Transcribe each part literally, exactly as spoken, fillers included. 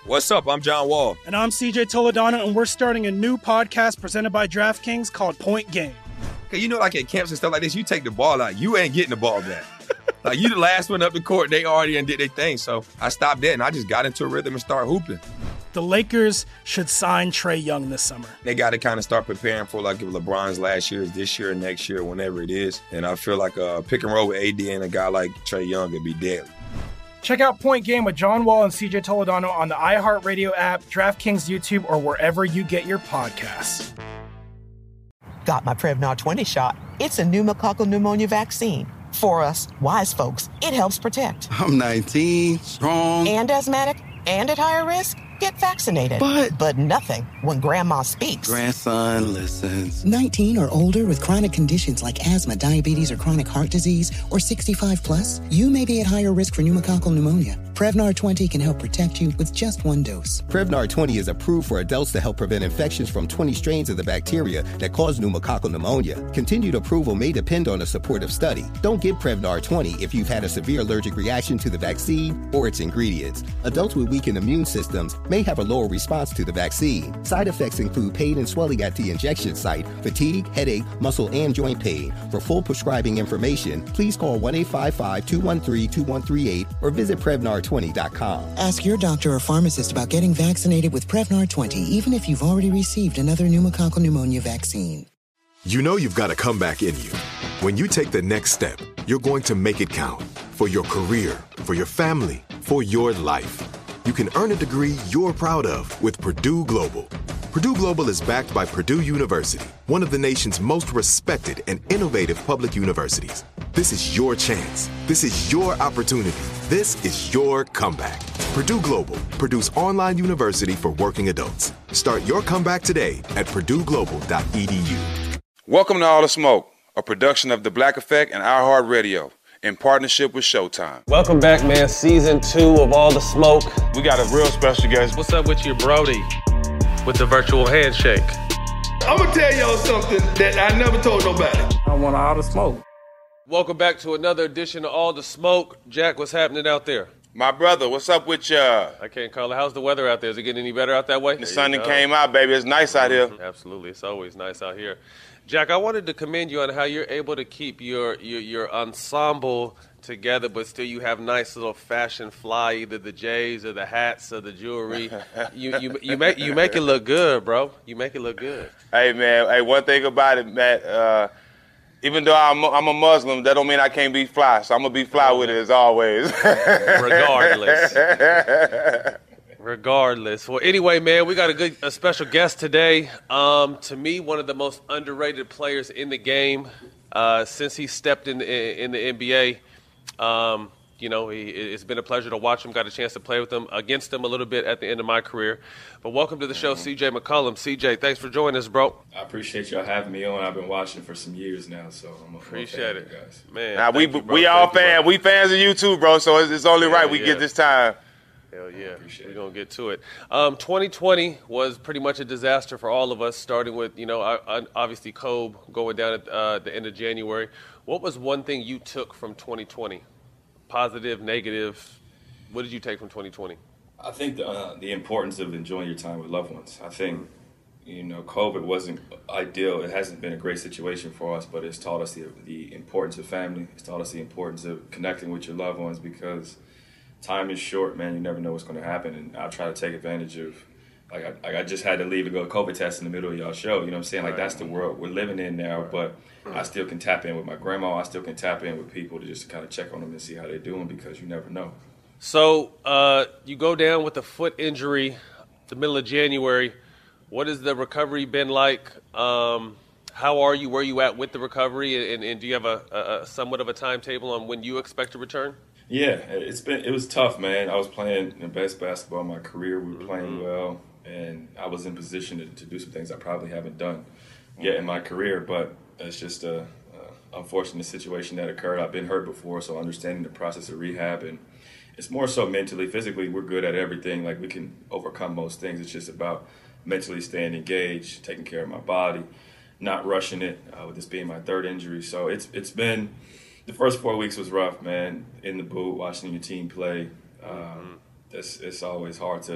What's up? I'm John Wall. And I'm C J Toledano, and we're starting a new podcast presented by DraftKings called Point Game. Okay, you know, like at camps and stuff like this, you take the ball out, you ain't getting the ball back. Like, you the last one up the court, they already did their thing. So I stopped that, and I just got into a rhythm and started hooping. The Lakers should sign Trae Young this summer. They got to kind of start preparing for, like, if LeBron's last year is this year, next year, whenever it is. And I feel like a pick and roll with A D and a guy like Trae Young would be deadly. Check out Point Game with John Wall and C J Toledano on the iHeartRadio app, DraftKings YouTube, or wherever you get your podcasts. Got my Prevnar twenty shot. It's a pneumococcal pneumonia vaccine. For us, wise folks, it helps protect. I'm nineteen, strong. And asthmatic, and at higher risk. Get vaccinated. But... But nothing when Grandma speaks. Grandson listens. nineteen or older with chronic conditions like asthma, diabetes, or chronic heart disease, or sixty-five plus, you may be at higher risk for pneumococcal pneumonia. Prevnar twenty can help protect you with just one dose. Prevnar twenty is approved for adults to help prevent infections from twenty strains of the bacteria that cause pneumococcal pneumonia. Continued approval may depend on a supportive study. Don't get Prevnar twenty if you've had a severe allergic reaction to the vaccine or its ingredients. Adults with weakened immune systems may have a lower response to the vaccine. Side effects include pain and swelling at the injection site, fatigue, headache, muscle, and joint pain. For full prescribing information, please call one eight five five, two one three, two one three eight or visit Prevnar twenty dot com. Ask your doctor or pharmacist about getting vaccinated with Prevnar twenty, even if you've already received another pneumococcal pneumonia vaccine. You know you've got a comeback in you. When you take the next step, you're going to make it count. For your career, for your family, for your life. You can earn a degree you're proud of with Purdue Global. Purdue Global is backed by Purdue University, one of the nation's most respected and innovative public universities. This is your chance. This is your opportunity. This is your comeback. Purdue Global, Purdue's online university for working adults. Start your comeback today at purdue global dot e d u. Welcome to All the Smoke, a production of The Black Effect and iHeartRadio, in partnership with Showtime. Welcome back, man. Season two of All the Smoke. We got a real special guest. What's up with you, Brody? With the virtual handshake. I'm gonna tell y'all something that I never told nobody. I want all the smoke. Welcome back to another edition of All the Smoke. Jack, what's happening out there? My brother, what's up with ya? I can't call it. How's the weather out there? Is it getting any better out that way? The sun came out, baby. It's nice out here. Absolutely. It's always nice out here. Jack, I wanted to commend you on how you're able to keep your, your, your ensemble together, but still you have nice little fashion fly, either the J's or the hats or the jewelry. you, you, you, make, you make it look good, bro. You make it look good. Hey, man. Hey, one thing about it, Matt, uh, even though I'm, I'm a Muslim, that don't mean I can't be fly. So I'm going to be fly with it as always. Regardless. Regardless. Well, anyway, man, we got a good, a special guest today. Um, to me, one of the most underrated players in the game uh, since he stepped in the, in the N B A. Um, you know, he, it's been a pleasure to watch him. Got a chance to play with him, against him a little bit at the end of my career. But welcome to the show, C J McCollum. C J, thanks for joining us, bro. I appreciate y'all having me on. I've been watching for some years now, so I'm a appreciate it, guys. Man. Now, we you, we all fans. We fans of you too, bro. So it's, it's only yeah, right we yeah. get this time. Hell yeah, we're going to get to it. Um, twenty twenty was pretty much a disaster for all of us, starting with, you know, obviously Kobe going down at uh, the end of January. What was one thing you took from twenty twenty? Positive, negative? What did you take from twenty twenty? I think the, uh, the importance of enjoying your time with loved ones. I think, you know, COVID wasn't ideal. It hasn't been a great situation for us, but it's taught us the, the importance of family. It's taught us the importance of connecting with your loved ones, because time is short, man. You never know what's going to happen, and I try to take advantage of. Like I, like I just had to leave to go to COVID test in the middle of y'all show. You know what I'm saying? Like, that's the world we're living in now. But I still can tap in with my grandma. I still can tap in with people to just kind of check on them and see how they're doing, because you never know. So uh, you go down with a foot injury the middle of January. What has the recovery been like? Um, how are you? Where are you at with the recovery? And, and do you have a, a somewhat of a timetable on when you expect to return? Yeah, it's been it was tough, man. I was playing the best basketball of my career. We were playing mm-hmm. well, and I was in position to, to do some things I probably haven't done yet in my career. But it's just a, a unfortunate situation that occurred. I've been hurt before, so understanding the process of rehab, and it's more so mentally. Physically, we're good at everything. Like, we can overcome most things. It's just about mentally staying engaged, taking care of my body, not rushing it. Uh, with this being my third injury, so it's it's been. The first four weeks was rough, man. In the booth, watching your team play, um, it's, it's always hard to,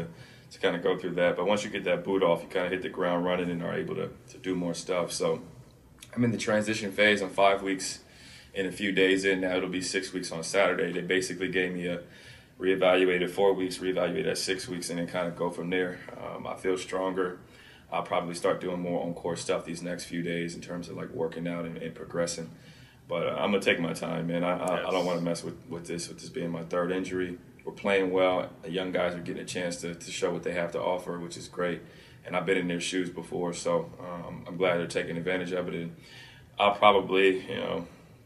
to kind of go through that. But once you get that boot off, you kind of hit the ground running and are able to, to do more stuff. So I'm in the transition phase. I'm five weeks in a few days in. Now it'll be six weeks on Saturday. They basically gave me a reevaluated four weeks, reevaluated at six weeks, and then kind of go from there. Um, I feel stronger. I'll probably start doing more on-court stuff these next few days in terms of like working out and, and progressing. But uh, I'm going to take my time, man. I, I, I don't want to mess with, with this, with this being my third injury. We're playing well. The young guys are getting a chance to, to show what they have to offer, which is great. And I've been in their shoes before, so um, I'm glad they're taking advantage of it. And I'll probably, you know,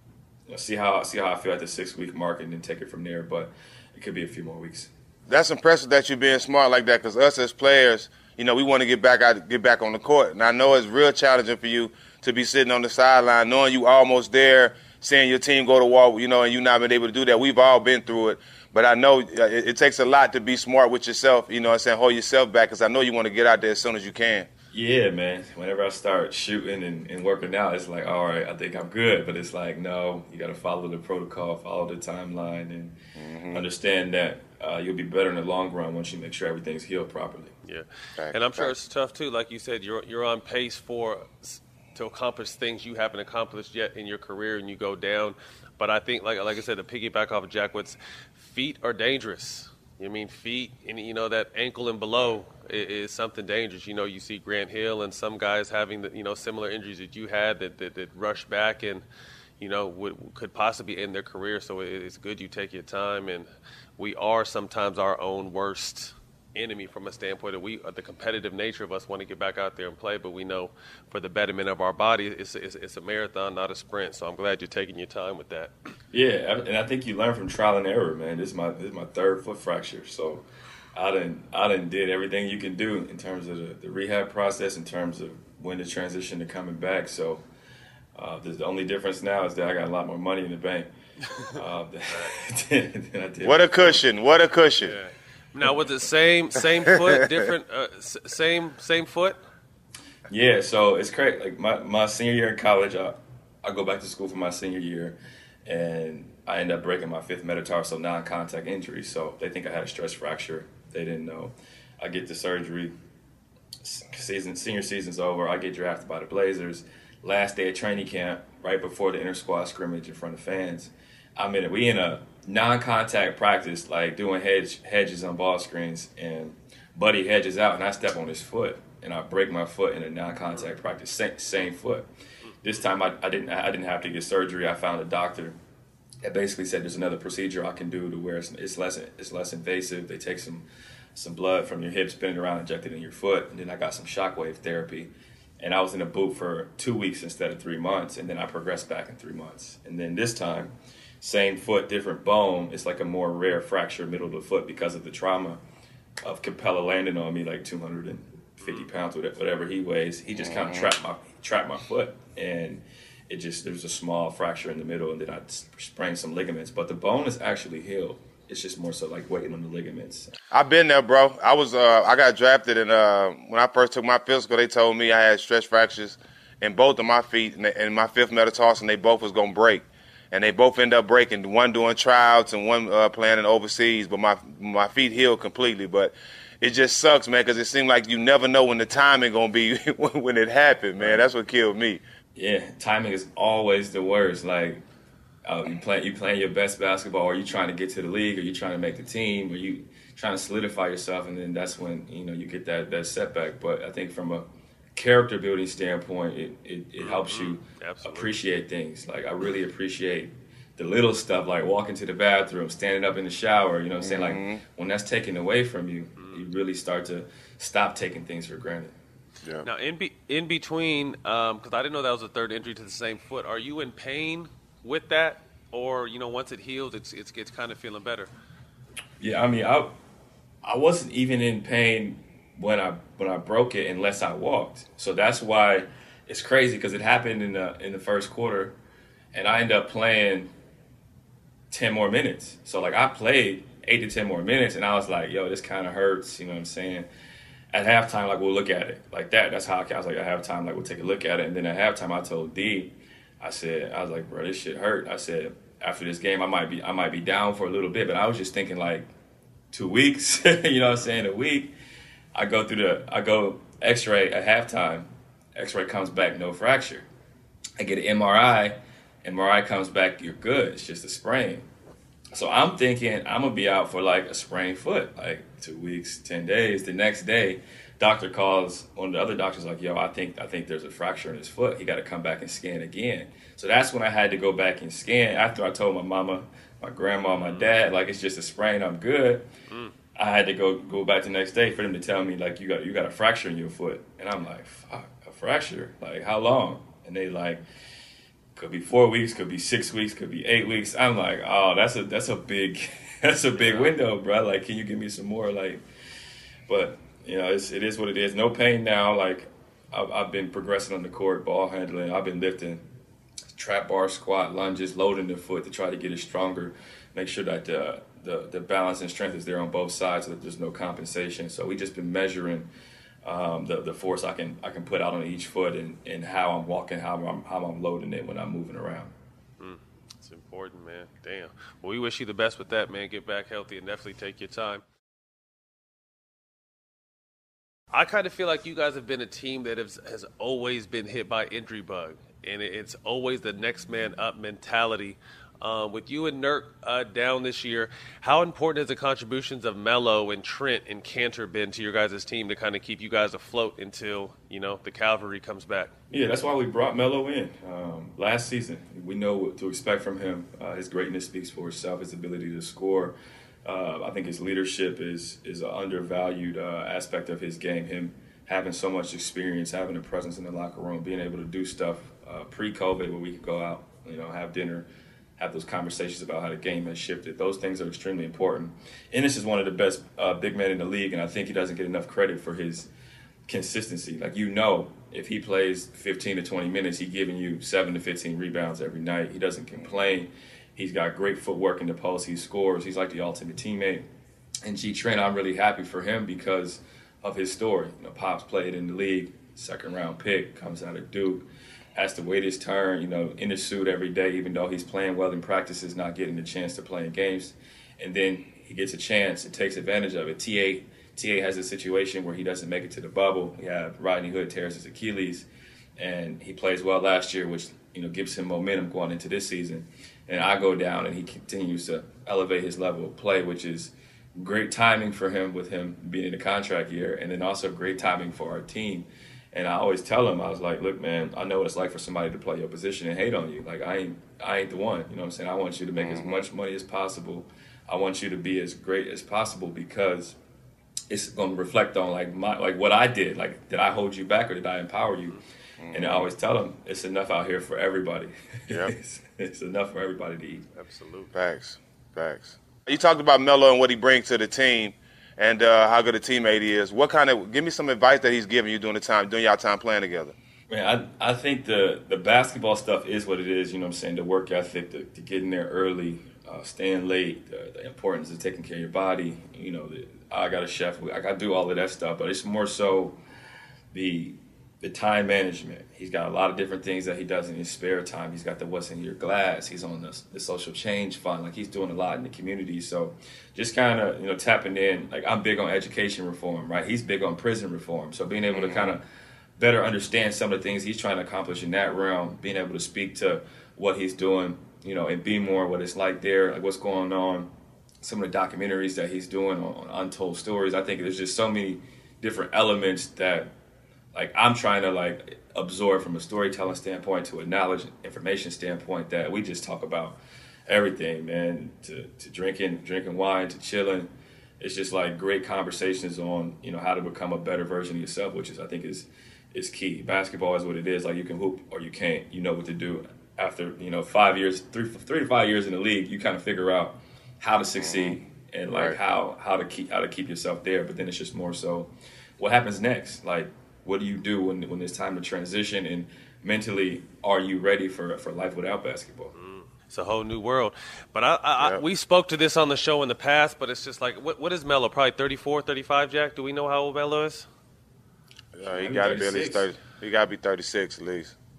see how see how I feel at the six-week mark and then take it from there. But it could be a few more weeks. That's impressive that you're being smart like that, because us as players, you know, we want to get back out, get back on the court. And I know it's real challenging for you to be sitting on the sideline, knowing you almost there, seeing your team go to wall, you know, and you not been able to do that. We've all been through it. But I know it, it takes a lot to be smart with yourself, you know what I'm saying, hold yourself back, because I know you want to get out there as soon as you can. Yeah, man. Whenever I start shooting and, and working out, it's like, all right, I think I'm good. But it's like, no, you got to follow the protocol, follow the timeline, and mm-hmm. understand that uh, you'll be better in the long run once you make sure everything's healed properly. Yeah, and I'm sure it's tough, too. Like you said, you're you're on pace for to accomplish things you haven't accomplished yet in your career, and you go down. But I think, like like I said, to piggyback off of Jack Woods, feet are dangerous. I mean, feet, and you know, that ankle and below is, is something dangerous. You know, you see Grant Hill and some guys having, the, you know, similar injuries that you had that, that, that rush back and, you know, would, could possibly end their career. So it, it's good you take your time. And we are sometimes our own worst enemy from a standpoint that we, the competitive nature of us want to get back out there and play, but we know for the betterment of our body, it's, it's, it's a marathon, not a sprint. So I'm glad you're taking your time with that. Yeah, and I think you learn from trial and error, man. This is my this is my third foot fracture, so I done I done did everything you can do in terms of the, the rehab process, in terms of when to transition to coming back. So uh, the only difference now is that I got a lot more money in the bank uh, than, than I did. What a cushion! What a cushion! Yeah. Now, was it same same foot, different, uh, same same foot? Yeah, so it's crazy. Like my, my senior year in college, I, I go back to school for my senior year, and I end up breaking my fifth metatarsal non-contact injury. So they think I had a stress fracture. They didn't know. I get the surgery. Season senior season's over. I get drafted by the Blazers. Last day of training camp, right before the inter-squad scrimmage in front of fans. I'm in it. We in a non-contact practice, like doing hedge hedges on ball screens, and Buddy hedges out, and I step on his foot, and I break my foot in a non-contact practice, same, same foot. This time I, I didn't I didn't have to get surgery. I found a doctor that basically said there's another procedure I can do to where it's, it's less it's less invasive. They take some some blood from your hip, spin it around, inject it in your foot, and then I got some shockwave therapy. And I was in a boot for two weeks instead of three months, and then I progressed back in three months. And then this time, same foot, different bone. It's like a more rare fracture middle of the foot because of the trauma of Capella landing on me, like two hundred fifty pounds, whatever he weighs. He just kind of trapped my trapped my foot, and it just there's a small fracture in the middle, and then I sprained some ligaments. But the bone is actually healed. It's just more so like waiting on the ligaments. I've been there, bro. I was uh, I got drafted, and uh, when I first took my physical, they told me I had stress fractures in both of my feet, and, and my fifth metatarsal, and they both was gonna break, and they both end up breaking. One doing tryouts and one uh, playing overseas, but my my feet healed completely. But it just sucks, man, because it seemed like you never know when the timing gonna be when it happened, man. That's what killed me. Yeah, timing is always the worst. Like. Uh, you play, you playing your best basketball, or you trying to get to the league, or you trying to make the team, or you trying to solidify yourself, and then that's when you know you get that, that setback. But I think from a character building standpoint, it it, it helps you Absolutely. appreciate things. Like I really appreciate the little stuff, like walking to the bathroom, standing up in the shower. You know what I'm saying? Mm-hmm. Like when that's taken away from you, you really start to stop taking things for granted. Yeah. Now in be, in between, because um, I didn't know that was a third injury to the same foot. Are you in pain with that, or you know, once it heals, it's it's it's kind of feeling better? Yeah, I mean, I I wasn't even in pain when I when I broke it unless I walked. So that's why it's crazy, because it happened in the in the first quarter, and I ended up playing ten more minutes. So like I played eight to ten more minutes, and I was like, yo, this kind of hurts. You know what I'm saying? At halftime, like we'll look at it like that. That's how I, I was like at halftime, like we'll take a look at it, and then at halftime, I told D. I said, I was like, bro, this shit hurt. I said, after this game, I might be I might be down for a little bit, but I was just thinking like two weeks, you know what I'm saying, a week. I go through the, I go X-ray at halftime. X-ray comes back, no fracture. I get an M R I. M R I comes back, you're good. It's just a sprain. So I'm thinking I'm gonna be out for like a sprained foot, like two weeks, ten days. The next day, doctor calls. One of the other doctors like, "Yo, I think I think there's a fracture in his foot. He got to come back and scan again." So that's when I had to go back and scan. After I told my mama, my grandma, my dad, like it's just a sprain, I'm good. Mm. I had to go go back the next day for them to tell me like you got you got a fracture in your foot, and I'm like, "Fuck, a fracture? Like how long?" And they like. Could be four weeks, could be six weeks, could be eight weeks. I'm like, oh, that's a that's a big that's a big window, bro. Like, can you give me some more? Like, but you know, it's it is what it is. No pain now. Like, I've, I've been progressing on the court, ball handling. I've been lifting, trap bar, squat, lunges, loading the foot to try to get it stronger. Make sure that the the the balance and strength is there on both sides, so that there's no compensation. So we just been measuring. Um, the the force I can I can put out on each foot and, and how I'm walking, how I'm how I'm loading it when I'm moving around. Mm, it's important, man. Damn. Well, we wish you the best with that, man. Get back healthy and definitely take your time. I kind of feel like you guys have been a team that has, has always been hit by injury bug, and it's always the next man up mentality. Uh, with you and Nurk uh, down this year, how important has the contributions of Melo and Trent and Cantor been to your guys' team to kind of keep you guys afloat until, you know, the cavalry comes back? Yeah, that's why we brought Melo in um, last season. We know what to expect from him. Uh, his greatness speaks for itself, his ability to score. Uh, I think his leadership is is an undervalued uh, aspect of his game. Him having so much experience, having a presence in the locker room, being able to do stuff uh, pre-COVID where we could go out, you know, have dinner, have those conversations about how the game has shifted. Those things are extremely important. Ennis is one of the best uh, big men in the league, and I think he doesn't get enough credit for his consistency. Like, you know, if he plays fifteen to twenty minutes, he's giving you seven to fifteen rebounds every night. He doesn't complain. He's got great footwork in the post. He scores. He's like the ultimate teammate. And G. Trent, I'm really happy for him because of his story. You know, Pops played in the league, second round pick, comes out of Duke, has to wait his turn, you know, in the suit every day, even though he's playing well in practices, not getting the chance to play in games. And then he gets a chance and takes advantage of it. T A T A has a situation where he doesn't make it to the bubble. We have Rodney Hood tears his Achilles, and he plays well last year, which, you know, gives him momentum going into this season. And I go down, and he continues to elevate his level of play, which is great timing for him with him being in a contract year, and then also great timing for our team. And I always tell him, I was like, look, man, I know what it's like for somebody to play your position and hate on you. Like, I ain't I ain't the one. You know what I'm saying? I want you to make mm-hmm. as much money as possible. I want you to be as great as possible because it's going to reflect on, like, my like what I did. Like, did I hold you back or did I empower you? Mm-hmm. And I always tell him, it's enough out here for everybody. Yep. it's, it's enough for everybody to eat. Absolutely. Facts. Facts. You talked about Melo and what he brings to the team. And uh, how good a teammate he is. What kind of, give me some advice that he's giving you during the time, during y'all time playing together. Man, I I think the, the basketball stuff is what it is, you know what I'm saying, the work ethic, the, the getting there early, uh, staying late, the, the importance of taking care of your body. You know, the, I got a chef, I got to do all of that stuff, but it's more so the the time management. He's got a lot of different things that he does in his spare time. He's got the What's in Your Glass. He's on the, the social change fund. Like, he's doing a lot in the community. So just kind of, you know, tapping in. Like, I'm big on education reform, right? He's big on prison reform. So being able mm-hmm. to kind of better understand some of the things he's trying to accomplish in that realm, being able to speak to what he's doing, you know, and be more what it's like there, like what's going on, some of the documentaries that he's doing on, on Untold Stories. I think there's just so many different elements that, like, I'm trying to, like, absorb from a storytelling standpoint to a knowledge information standpoint, that we just talk about everything, man, to, to drinking, drinking wine, to chilling. It's just, like, great conversations on, you know, how to become a better version of yourself, which is, I think, is is key. Basketball is what it is. Like, you can hoop or you can't. You know what to do. After, you know, five years, three, three to five years in the league, you kind of figure out how to succeed and, like, right. how how to keep how to keep yourself there. But then it's just more so what happens next. Like, what do you do when when it's time to transition, and mentally, are you ready for for life without basketball? Mm, it's a whole new world. But I, I, yep. I we spoke to this on the show in the past, but it's just like, what what is Melo? Probably thirty-four, thirty-five, Jack? Do we know how old Melo is? Uh, he got to be at least thirty. He got to be thirty-six at least.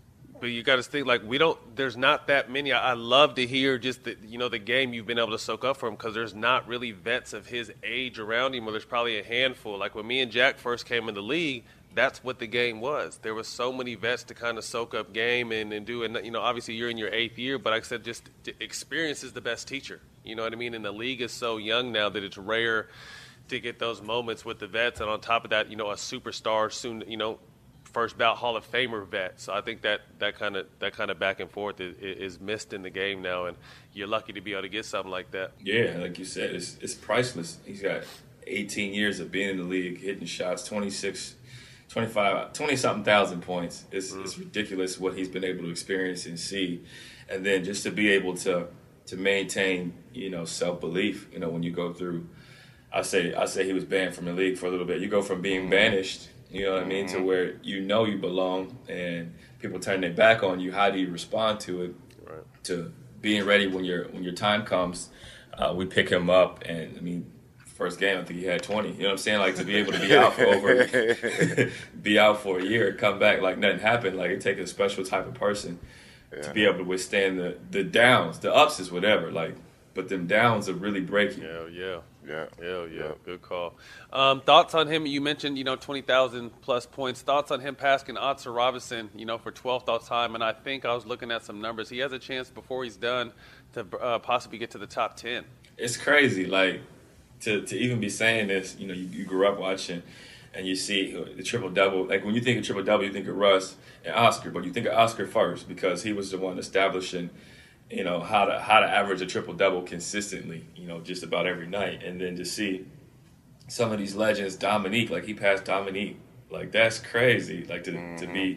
But you got to think, like, we don't – there's not that many. I, I love to hear just, the, you know, the game you've been able to soak up for him because there's not really vets of his age around him, or there's probably a handful. Like when me and Jack first came in the league, that's what the game was. There was so many vets to kind of soak up game and, and do – and, you know, obviously you're in your eighth year, but like I said, just experience is the best teacher. You know what I mean? And the league is so young now that it's rare to get those moments with the vets. And on top of that, you know, a superstar soon, you know, first bout Hall of Famer vet. So I think that that kind of that kind of back and forth is, is missed in the game now, and you're lucky to be able to get something like that. Yeah, like you said, it's it's priceless. He's got eighteen years of being in the league, hitting shots, twenty-six, twenty-five, twenty-something thousand points. It's, mm. it's ridiculous what he's been able to experience and see. And then just to be able to to maintain, you know, self-belief, you know, when you go through, I say I say he was banned from the league for a little bit. You go from being banished, you know what I mean, mm-hmm. to where you know you belong and people turn their back on you. How do you respond to it? Right. To being ready when your when your time comes. Uh, we pick him up, and I mean, first game I think he had twenty. You know what I'm saying? Like to be able to be out for over, be out for a year, come back like nothing happened. Like it takes a special type of person yeah. to be able to withstand the the downs. The ups is whatever. Like, but them downs are really breaking. Yeah, yeah. Yeah, yeah, yeah. Good call. Um, thoughts on him? You mentioned, you know, twenty thousand plus points. Thoughts on him passing Otzer Robinson, you know, for twelfth all time? And I think I was looking at some numbers. He has a chance before he's done to uh, possibly get to the top ten. It's crazy, like to to even be saying this. You know, you, you grew up watching, and you see the triple double. Like when you think of triple double, you think of Russ and Oscar, but you think of Oscar first because he was the one establishing, you know, how to how to average a triple-double consistently, you know, just about every night. And then to see some of these legends, Dominique, like he passed Dominique, like that's crazy. Like to mm-hmm. to be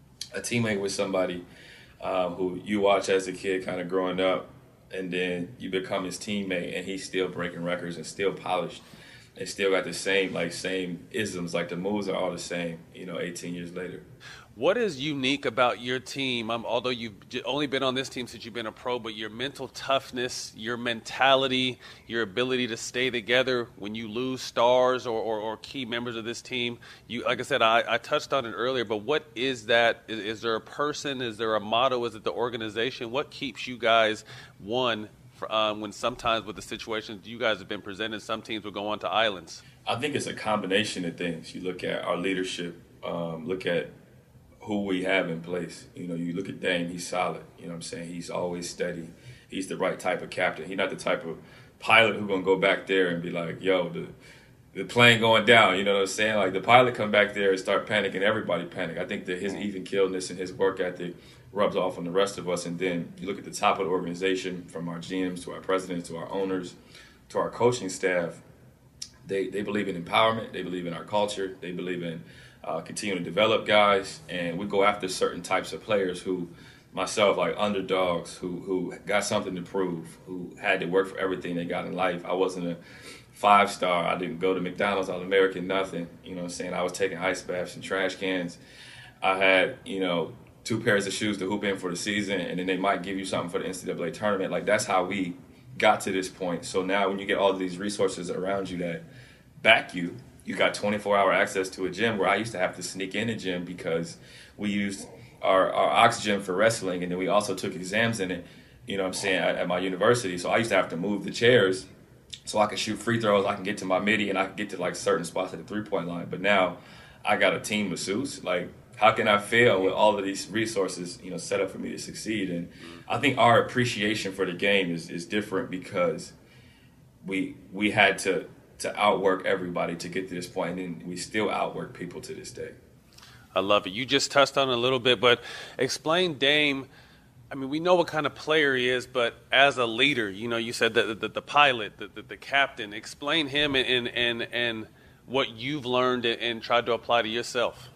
a teammate with somebody um, who you watch as a kid kind of growing up, and then you become his teammate, and he's still breaking records and still polished and still got the same, like, same isms. Like the moves are all the same, you know, eighteen years later. What is unique about your team? Um, although you've only been on this team since you've been a pro, but your mental toughness, your mentality, your ability to stay together when you lose stars or, or, or key members of this team. You, like I said, I, I touched on it earlier, but what is that? Is, is there a person? Is there a motto? Is it the organization? What keeps you guys, one, for, um, when sometimes with the situations you guys have been presented, some teams will go on to islands? I think it's a combination of things. You look at our leadership, um, look at who we have in place. You know, you look at Dame, he's solid. You know what I'm saying? He's always steady. He's the right type of captain. He's not the type of pilot who's going to go back there and be like, yo, the the plane going down. You know what I'm saying? Like the pilot come back there and start panicking. Everybody panic. I think that his even-keeledness and his work ethic rubs off on the rest of us. And then you look at the top of the organization, from our G Ms to our presidents to our owners to our coaching staff. They, they believe in empowerment. They believe in our culture. They believe in Uh, continue to develop guys, and we go after certain types of players who, myself, like underdogs, who who got something to prove, who had to work for everything they got in life. I wasn't a five-star. I didn't go to McDonald's, All-American, nothing. You know what I'm saying? I was taking ice baths and trash cans. I had, you know, two pairs of shoes to hoop in for the season, and then they might give you something for the N C double A tournament. Like, that's how we got to this point. So now when you get all of these resources around you that back you, you got twenty-four hour access to a gym, where I used to have to sneak in a gym because we used our, our oxygen for wrestling, and then we also took exams in it, you know what I'm saying, at, at my university. So I used to have to move the chairs so I could shoot free throws, I can get to my midi, and I could get to like certain spots at the three-point line. But now I got a team of suits. Like, how can I fail with all of these resources, you know, set up for me to succeed? And I think our appreciation for the game is, is different because we we had to to outwork everybody to get to this point, and we still outwork people to this day. I love it. You just touched on it a little bit, but explain Dame. I mean, we know what kind of player he is, but as a leader, you know, you said that the, the pilot, the, the, the captain. Explain him and and and what you've learned and tried to apply to yourself.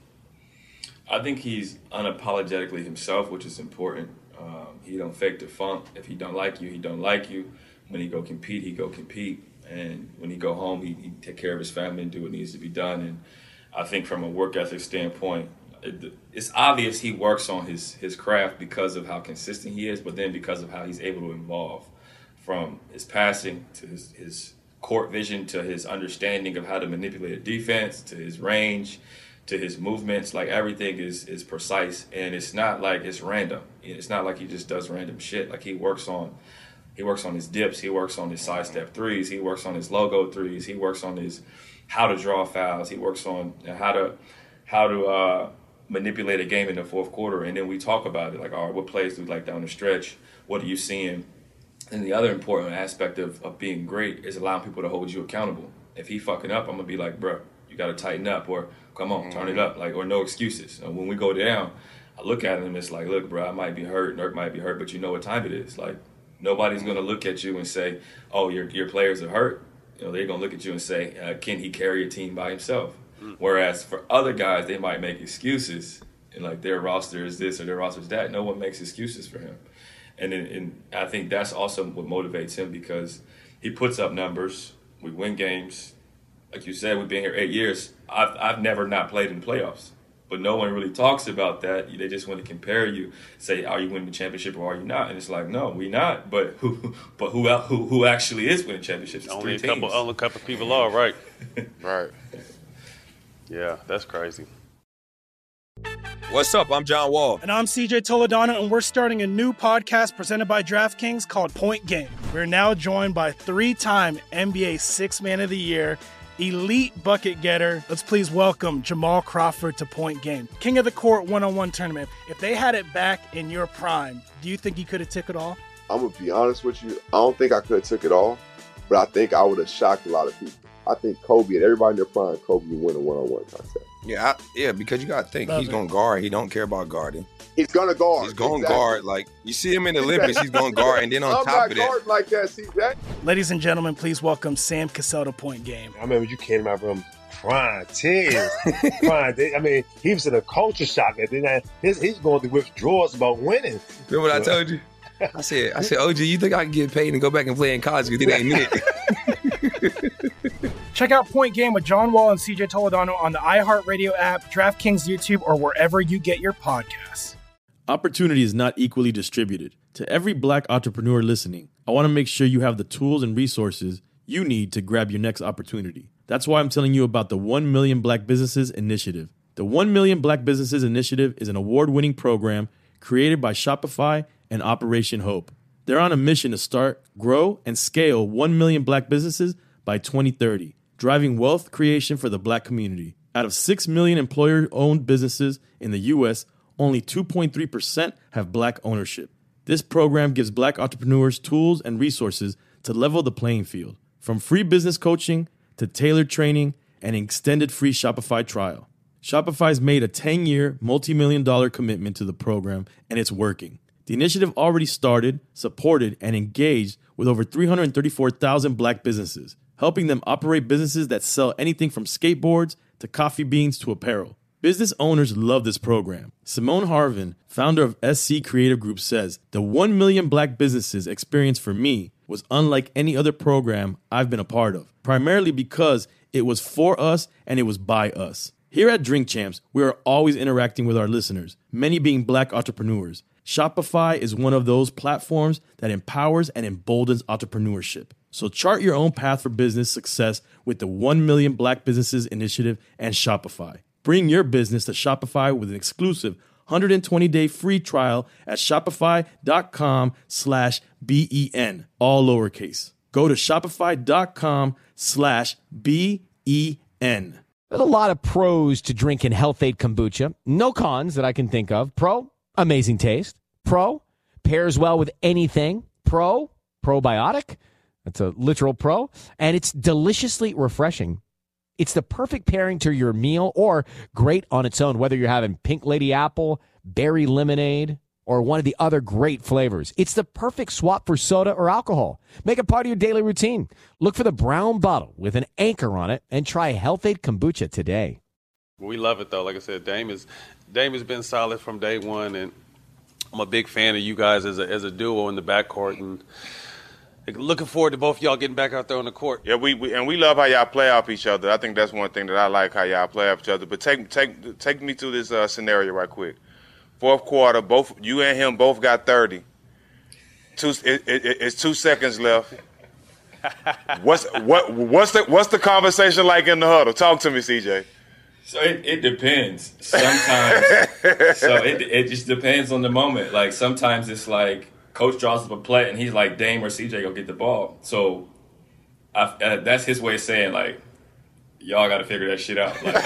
I think he's unapologetically himself, which is important. Um, he don't fake the funk. If he don't like you, he don't like you. When he go compete, he go compete. And when he go home, he, he take care of his family and do what needs to be done. And I think from a work ethic standpoint, it, it's obvious he works on his, his craft because of how consistent he is, but then because of how he's able to evolve from his passing to his, his court vision to his understanding of how to manipulate a defense to his range to his movements. Like everything is is precise, and it's not like it's random. It's not like he just does random shit. Like he works on he works on his dips, he works on his sidestep threes, he works on his logo threes, he works on his how to draw fouls, he works on how to how to uh, manipulate a game in the fourth quarter, and then we talk about it. Like, all right, what plays do we like down the stretch? What are you seeing? And the other important aspect of, of being great is allowing people to hold you accountable. If he fucking up, I'm gonna be like, bro, you gotta tighten up, or come on, turn it up, like, or no excuses. And when we go down, I look at him and it's like, look, bro, I might be hurt, Nurk might be hurt, but you know what time it is. Like, nobody's gonna look at you and say, oh, your your players are hurt. You know, they're gonna look at you and say, uh, can he carry a team by himself? Mm. Whereas for other guys, they might make excuses, and like their roster is this or their roster is that. No one makes excuses for him. And, then, and I think that's also what motivates him, because he puts up numbers. We win games. Like you said, we've been here eight years. I've, I've never not played in the playoffs. But no one really talks about that. They just want to compare you, say, are you winning the championship or are you not? And it's like, no, we not. But who but who who, who actually is winning championships? It's only three a couple, teams. only a couple people are, right. Right. Yeah, that's crazy. What's up? I'm John Wall. And I'm C J Toledano, and we're starting a new podcast presented by DraftKings called Point Game. We're now joined by three-time N B A Sixth Man of the Year, elite bucket getter. Let's please welcome Jamal Crawford to Point Game. King of the Court one-on-one tournament. If they had it back in your prime, do you think you could have took it all? I'm going to be honest with you. I don't think I could have took it all, but I think I would have shocked a lot of people. I think Kobe and everybody in their prime, Kobe would win a one-on-one contest. Yeah, I, yeah, because you got to think, Love he's going to guard. He don't care about guarding. He's going to guard. He's going to exactly. guard. Like, you see him in the Olympics, he's going to guard. And then on I'm top not of that. guarding like that, C J. Ladies and gentlemen, please welcome Sam Cassell to Point Game. I remember you came out from crying, tears, crying. I mean, he was in a culture shock. And then his, he's going through withdrawals about winning. Remember what I told you? I said, I said, O G, you think I can get paid and go back and play in college because it ain't it? Check out Point Game with John Wall and C J Toledano on the iHeartRadio app, DraftKings YouTube, or wherever you get your podcasts. Opportunity is not equally distributed. To every Black entrepreneur listening, I want to make sure you have the tools and resources you need to grab your next opportunity. That's why I'm telling you about the one million Black Businesses Initiative. The one million Black Businesses Initiative is an award-winning program created by Shopify and Operation Hope. They're on a mission to start, grow, and scale one million Black businesses by twenty thirty, driving wealth creation for the Black community. Out of six million employer-owned businesses in the U S, only two point three percent have Black ownership. This program gives Black entrepreneurs tools and resources to level the playing field, from free business coaching to tailored training and an extended free Shopify trial. Shopify's made a ten-year, multi-million dollar commitment to the program, and it's working. The initiative already started, supported, and engaged with over three hundred thirty-four thousand Black businesses, helping them operate businesses that sell anything from skateboards to coffee beans to apparel. Business owners love this program. Simone Harvin, founder of S C Creative Group, says, "The one million Black businesses experience for me was unlike any other program I've been a part of, primarily because it was for us and it was by us." Here at Drink Champs, we are always interacting with our listeners, many being Black entrepreneurs. Shopify is one of those platforms that empowers and emboldens entrepreneurship. So chart your own path for business success with the one million Black Businesses Initiative and Shopify. Bring your business to Shopify with an exclusive one hundred twenty day free trial at shopify.com slash B-E-N, all lowercase. Go to shopify.com slash B-E-N. There's a lot of pros to drinking Health-Ade Kombucha. No cons that I can think of. Pro, amazing taste. Pro, pairs well with anything. Pro, probiotic. That's a literal pro. And it's deliciously refreshing. It's the perfect pairing to your meal or great on its own, whether you're having Pink Lady Apple, Berry Lemonade, or one of the other great flavors. It's the perfect swap for soda or alcohol. Make it part of your daily routine. Look for the brown bottle with an anchor on it and try Health-Ade Kombucha today. We love it, though. Like I said, Dame, is, Dame has been solid from day one, and I'm a big fan of you guys as a, as a duo in the backcourt, and looking forward to both of y'all getting back out there on the court. Yeah, we, we and we love how y'all play off each other. I think that's one thing that I like, how y'all play off each other. But take take take me through this uh, scenario right quick. Fourth quarter, both you and him both got thirty. Two, it, it, it's two seconds left. What's what what's the what's the conversation like in the huddle? Talk to me, C J. So it, it depends. Sometimes, so it it just depends on the moment. Like sometimes it's like coach draws up a play and he's like, Dame or C J go get the ball. So I, uh, that's his way of saying like, y'all got to figure that shit out. Like,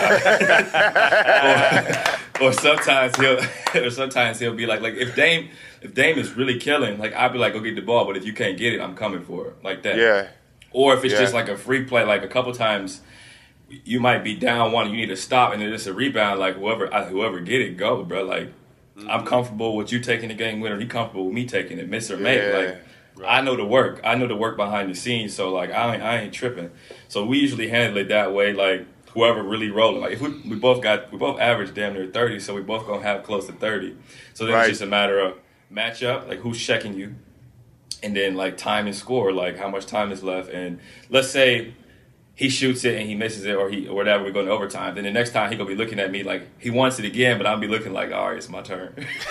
I, or, or sometimes he'll or sometimes he'll be like like if Dame if Dame is really killing, like I'll be like, go get the ball. But if you can't get it, I'm coming for it, like that. Yeah. Or if it's yeah. just like a free play, like a couple times. You might be down one, you need to stop, and then it's a rebound. Like whoever, whoever get it, go, bro. Like mm-hmm. I'm comfortable with you taking the game winner. He comfortable with me taking it, miss or make. Yeah, like right. I know the work. I know the work behind the scenes. So like I ain't, I ain't tripping. So we usually handle it that way. Like whoever really rolling. Like if we we both got we both average damn near thirty, so we both gonna have close to thirty. So then right. it's just a matter of matchup, like who's checking you, and then like time and score, like how much time is left, and let's say. He shoots it and he misses it, or he or whatever. We go into overtime. Then the next time he gonna be looking at me like he wants it again, but I'll be looking like, all right, it's my turn.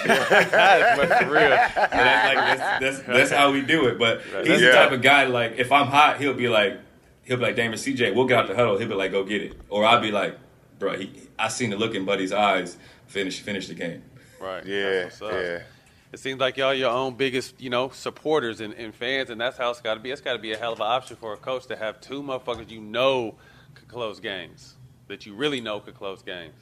That's for real. That's, like, that's, that's, that's how we do it. But right. he's yeah. the type of guy like if I'm hot, he'll be like, he'll be like, Dame or C J, we'll get out the huddle. He'll be like, go get it, or I'll be like, bro, he, I seen the look in Buddy's eyes. Finish, finish the game. Right. Yeah. Yeah. It seems like y'all your own biggest, you know, supporters and, and fans, and that's how it's got to be. It's got to be a hell of an option for a coach to have two motherfuckers you know could close games, that you really know could close games.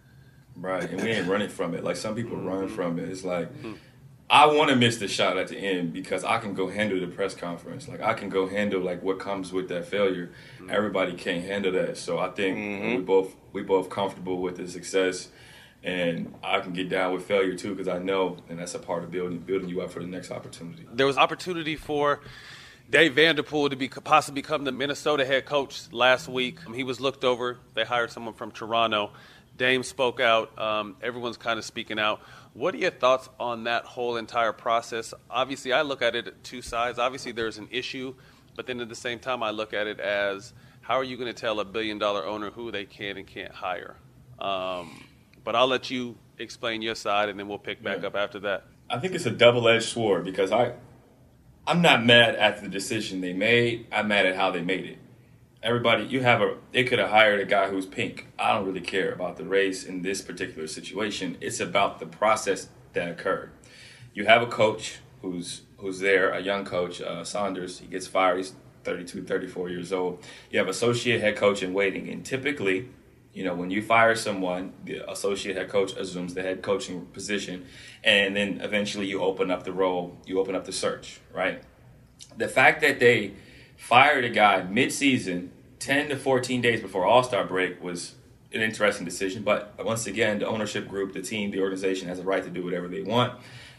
Right, and we ain't running from it. Like some people run from it. It's like, mm-hmm. I want to miss the shot at the end because I can go handle the press conference. Like I can go handle like what comes with that failure. Mm-hmm. Everybody can't handle that. So I think mm-hmm. we both we both comfortable with the success. And I can get down with failure too because I know, and that's a part of building building you up for the next opportunity. There was opportunity for Dave Vanderpool to be possibly become the Minnesota head coach last week. He was looked over. They hired someone from Toronto. Dame spoke out. Um, everyone's kind of speaking out. What are your thoughts on that whole entire process? Obviously, I look at it at two sides. Obviously, there's an issue, but then at the same time, I look at it as how are you going to tell a billion-dollar owner who they can and can't hire? Um, But I'll let you explain your side, and then we'll pick back yeah. up after that. I think it's a double-edged sword because I, I'm not mad at the decision they made. I'm mad at how they made it. Everybody, you have a, they could have hired a guy who's pink. I don't really care about the race in this particular situation. It's about the process that occurred. You have a coach who's who's there, a young coach, uh, Saunders. He gets fired. He's thirty-two, thirty-four years old. You have associate head coach in waiting, and typically, you know, when you fire someone, the associate head coach assumes the head coaching position, and then eventually you open up the role, you open up the search, right? The fact that they fired a guy mid-season, ten to fourteen days before All-Star break was an interesting decision. But once again, the ownership group, the team, the organization has a right to do whatever they want.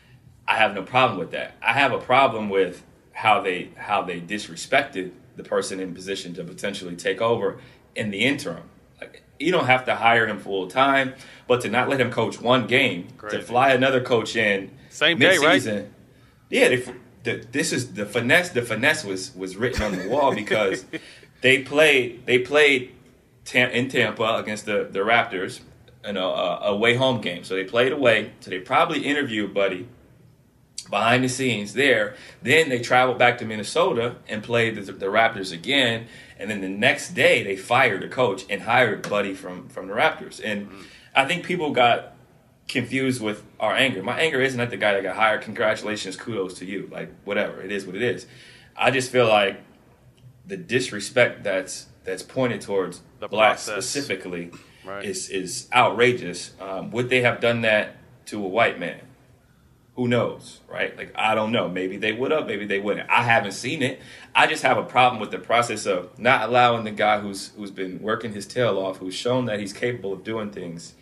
I have no problem with that. I have a problem with how they how they disrespected the person in position to potentially take over in the interim. Like, you don't have to hire him full time, but to not let him coach one game, Crazy. to fly another coach in same day, right? Yeah, they, the, this is the finesse. The finesse was was written on the wall because they played they played Tam, in Tampa against the, the Raptors in a, a away home game. So they played away. So they probably interviewed Buddy behind the scenes there. Then they traveled back to Minnesota and played the, the Raptors again. And then the next day they fired the coach and hired Buddy from, from the Raptors. And mm-hmm. I think people got confused with our anger. My anger isn't at the guy that got hired. Congratulations, kudos to you. Like, whatever. It is what it is. I just feel like the disrespect that's that's pointed towards the blacks process. specifically right. is, is outrageous. Um, would they have done that to a white man? Who knows, right? Like, I don't know. Maybe they would have, maybe they wouldn't. I haven't seen it. I just have a problem with the process of not allowing the guy who's who's been working his tail off, who's shown that he's capable of doing things,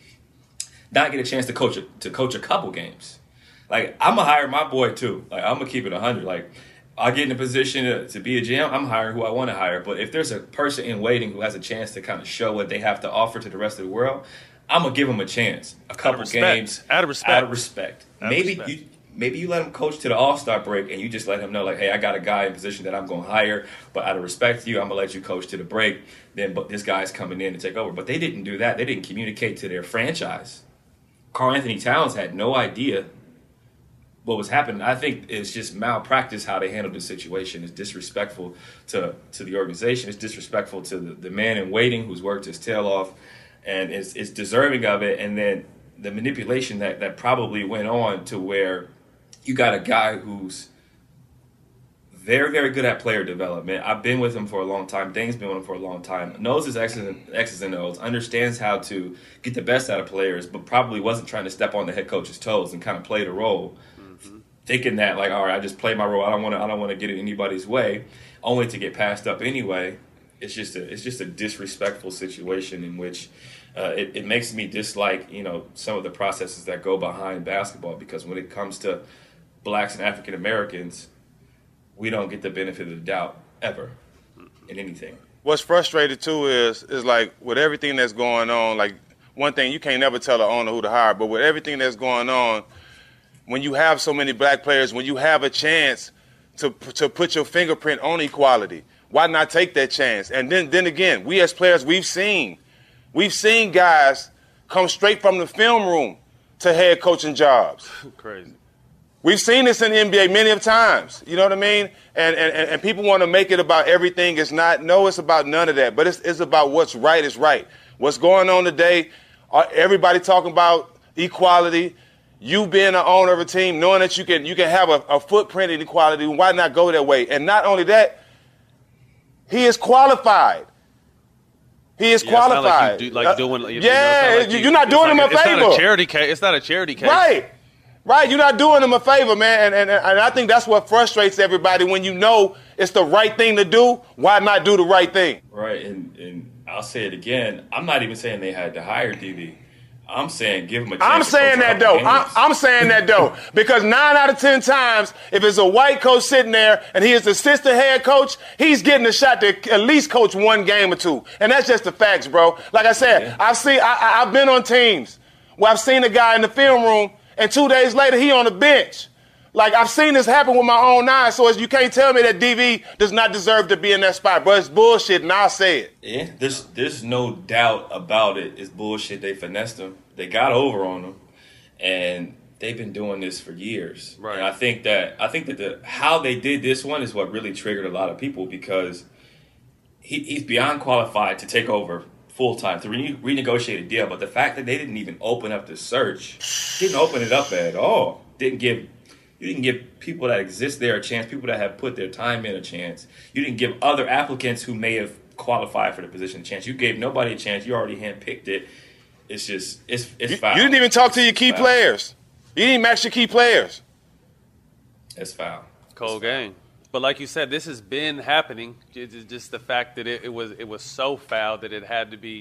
not get a chance to coach a, to coach a couple games. Like, I'm going to hire my boy, too. Like, I'm going to keep it one hundred. Like, I get in a position to, to be a G M, I'm hiring who I want to hire. But if there's a person in waiting who has a chance to kind of show what they have to offer to the rest of the world, I'm going to give them a chance. A couple out games. Out of respect. Out of respect. Out maybe of respect. you maybe you let him coach to the All-Star break and you just let him know, like, hey, I got a guy in position that I'm going to hire, but out of respect to you, I'm going to let you coach to the break. Then but this guy's coming in to take over. But they didn't do that. They didn't communicate to their franchise. Karl Anthony Towns had no idea what was happening. I think it's just malpractice how they handled the situation. It's disrespectful to, to the organization. It's disrespectful to the, the man in waiting who's worked his tail off. and is, is deserving of it. And then the manipulation that, that probably went on to where you got a guy who's very, very good at player development. I've been with him for a long time. Dane's been with him for a long time. Knows his X's and, X's and O's, understands how to get the best out of players, but probably wasn't trying to step on the head coach's toes and kind of play the role, mm-hmm. thinking that, like, all right, I just play my role. I don't want to. I don't want to get in anybody's way, only to get passed up anyway. It's just a. It's just a disrespectful situation in which uh, it, it makes me dislike, you know, some of the processes that go behind basketball, because when it comes to blacks and African Americans, we don't get the benefit of the doubt ever in anything. What's frustrating too is is like with everything that's going on, like one thing you can't never tell the owner who to hire, but with everything that's going on, when you have so many black players, when you have a chance to to put your fingerprint on equality, why not take that chance? And then then again, we as players, we've seen, we've seen guys come straight from the film room to head coaching jobs. Crazy. We've seen this in the N B A many of times, you know what I mean? And and, and people want to make it about everything. It's not. No, it's about none of that. But it's, it's about what's right is right. What's going on today, uh, everybody talking about equality, you being the owner of a team, knowing that you can you can have a, a footprint in equality, why not go that way? And not only that, he is qualified. He is yeah, qualified. Like, you do, like doing, you yeah, know, like you, you're not doing like him a, a favor. It's not a charity case. It's not a charity case. Right. Right, you're not doing them a favor, man, and, and and I think that's what frustrates everybody. When you know it's the right thing to do, why not do the right thing? Right, and, and I'll say it again. I'm not even saying they had to hire D V. I'm saying give him a chance. I'm saying that though. I'm, I'm saying that though because nine out of ten times, if it's a white coach sitting there and he is the assistant head coach, he's getting a shot to at least coach one game or two, and that's just the facts, bro. Like I said, yeah. I've seen, I, I've been on teams where I've seen a guy in the film room, and two days later, he on the bench. Like, I've seen this happen with my own eyes, so you can't tell me that D V does not deserve to be in that spot. Bro, it's bullshit, and I'll say it. Yeah, there's, there's no doubt about it. It's bullshit. They finessed him. They got over on him, and they've been doing this for years. Right. And I think that I think that the how they did this one is what really triggered a lot of people, because he, he's beyond qualified to take over full-time, to re- renegotiate a deal, but the fact that they didn't even open up the search, didn't open it up at all, didn't give, you didn't give people that exist there a chance, people that have put their time in a chance. You didn't give other applicants who may have qualified for the position a chance. You gave nobody a chance. You already handpicked it. It's just, it's it's you, foul. You didn't even talk to your key foul. players. You didn't match your key players. It's foul. Cold game. But like you said, this has been happening. It's just the fact that it, it was it was so foul that it had to be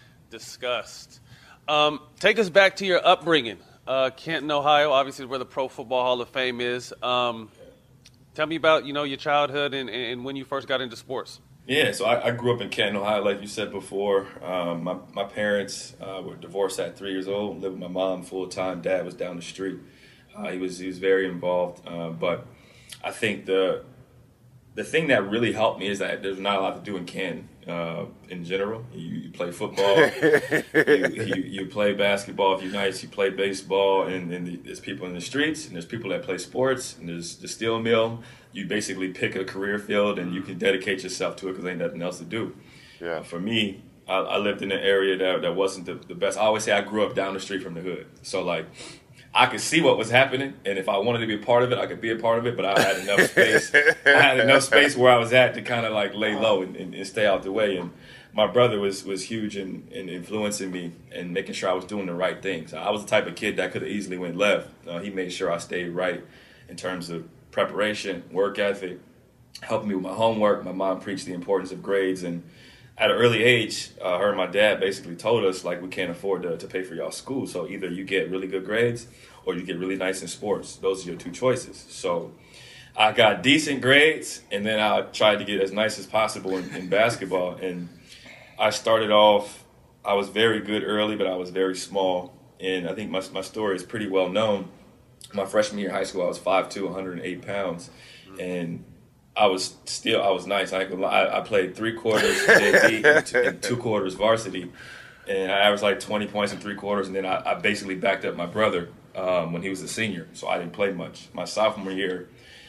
discussed. Um, take us back to your upbringing. Uh, Canton, Ohio, obviously where the Pro Football Hall of Fame is. Um, tell me about, you know, your childhood and, and when you first got into sports. Yeah, so I, I grew up in Canton, Ohio, like you said before. Um, my, my parents uh, were divorced at three years old, lived with my mom full time. Dad was down the street. Uh, he was he was very involved, uh, but I think the the thing that really helped me is that there's not a lot to do in Canton uh, in general. You, you play football, you, you, you play basketball if you're nice, you play baseball, and, and the, there's people in the streets, and there's people that play sports, and there's the steel mill. You basically pick a career field, and you can dedicate yourself to it because there ain't nothing else to do. Yeah. Uh, for me, I, I lived in an area that, that wasn't the, the best. I always say I grew up down the street from the hood. So, like, I could see what was happening, and if I wanted to be a part of it, I could be a part of it, but I had enough space. I had enough space where I was at to kind of like lay low and, and, and stay out the way. And my brother was, was huge in, in influencing me and making sure I was doing the right things. I was the type of kid that could have easily went left. Uh, he made sure I stayed right in terms of preparation, work ethic, helping me with my homework. My mom preached the importance of grades, and at an early age, uh, her and my dad basically told us, like, we can't afford to, to pay for y'all school, so either you get really good grades or you get really nice in sports. Those are your two choices. So I got decent grades, and then I tried to get as nice as possible in, in basketball. And I started off, I was very good early, but I was very small. And I think my, my story is pretty well known. My freshman year of high school, I was five two, one hundred eight pounds. And I was still, I was nice. I, I, I played three quarters J V and, two, and two quarters varsity. And I averaged like twenty points in three quarters. And then I, I basically backed up my brother um, when he was a senior. So I didn't play much. My sophomore year,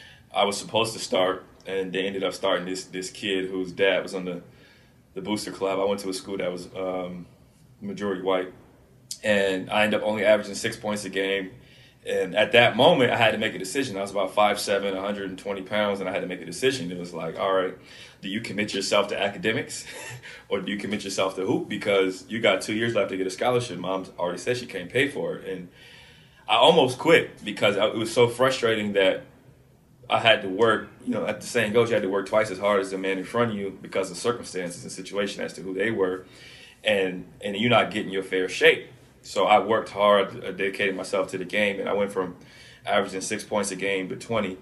I was supposed to start. And they ended up starting this this kid whose dad was on the, the booster club. I went to a school that was um, majority white. And I ended up only averaging six points a game. And at that moment, I had to make a decision. I was about five seven, one hundred twenty pounds, and I had to make a decision. It was like, all right, do you commit yourself to academics or do you commit yourself to hoop? Because you got two years left to get a scholarship. Mom already said she can't pay for it. And I almost quit because it was so frustrating that I had to work, you know, at the saying goes, you had to work twice as hard as the man in front of you because of circumstances and situation as to who they were. And, and you're not getting your fair shake. So I worked hard, I dedicated myself to the game, and I went from averaging six points a game to twenty.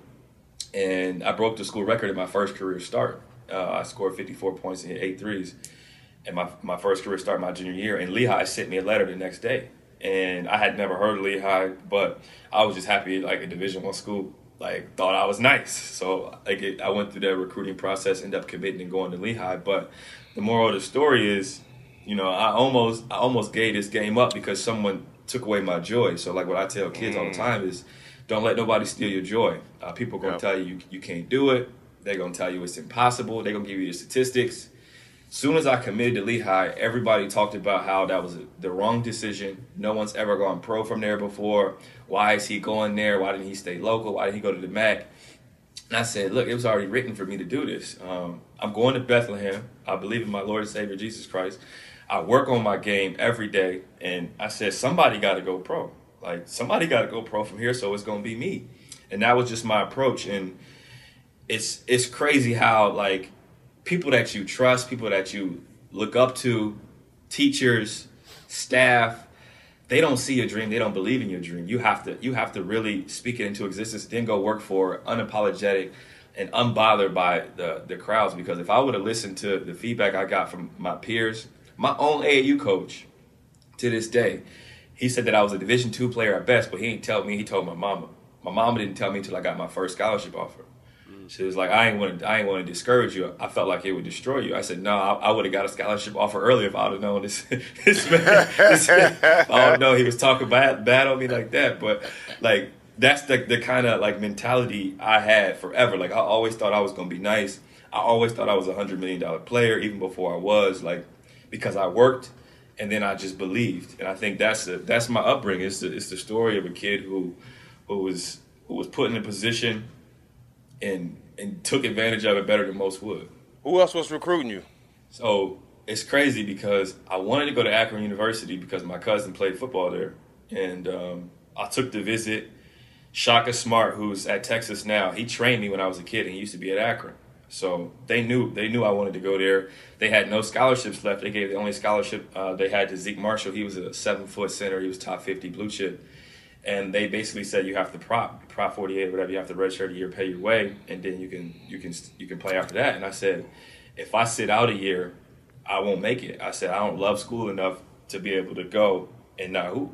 And I broke the school record in my first career start. Uh, I scored fifty-four points and hit eight threes in my, my first career start my junior year. And Lehigh sent me a letter the next day. And I had never heard of Lehigh, but I was just happy, like a Division One school, like thought I was nice. So like it, I went through that recruiting process, ended up committing and going to Lehigh. But the moral of the story is, you know, I almost I almost gave this game up because someone took away my joy. So like what I tell kids mm. all the time is, don't let nobody steal your joy. Uh, people are going to yep. tell you, you you can't do it. They're going to tell you it's impossible. They're going to give you the statistics. As soon as I committed to Lehigh, everybody talked about how that was the wrong decision. No one's ever gone pro from there before. Why is he going there? Why didn't he stay local? Why didn't he go to the M A C? And I said, look, it was already written for me to do this. Um, I'm going to Bethlehem. I believe in my Lord and Savior, Jesus Christ. I work on my game every day, and I said, somebody got to go pro. Like, somebody got to go pro from here, so it's going to be me. And that was just my approach. And it's it's crazy how, like, people that you trust, people that you look up to, teachers, staff, they don't see your dream. They don't believe in your dream. You have to you have to really speak it into existence, then go work for it, unapologetic and unbothered by the, the crowds. Because if I would have listened to the feedback I got from my peers, my own A A U coach, to this day, he said that I was a Division two player at best, but he didn't tell me. He told my mama. My mama didn't tell me until I got my first scholarship offer. Mm. She was like, "I ain't want to. I ain't want to discourage you. I felt like it would destroy you." I said, "No, I, I would have got a scholarship offer earlier if I would have known this. this man, this, I don't know. He was talking bad, bad on me like that, but like that's the the kind of like mentality I had forever. Like I always thought I was gonna be nice. I always thought I was a hundred million dollar player, even before I was like." Because I worked, and then I just believed, and I think that's the, that's my upbringing. It's the, it's the story of a kid who who was who was put in a position and and took advantage of it better than most would. Who else was recruiting you? So it's crazy because I wanted to go to Akron University because my cousin played football there, and um, I took the visit. Shaka Smart, who's at Texas now, he trained me when I was a kid, and he used to be at Akron. So they knew they knew I wanted to go there. They had no scholarships left. They gave the only scholarship uh, they had to Zeke Marshall. He was a seven-foot center. He was top fifty blue chip. And they basically said you have to prop, prop forty-eight or whatever. You have to redshirt a year, pay your way, and then you can you can you can play after that. And I said, if I sit out a year, I won't make it. I said I don't love school enough to be able to go and not hoop.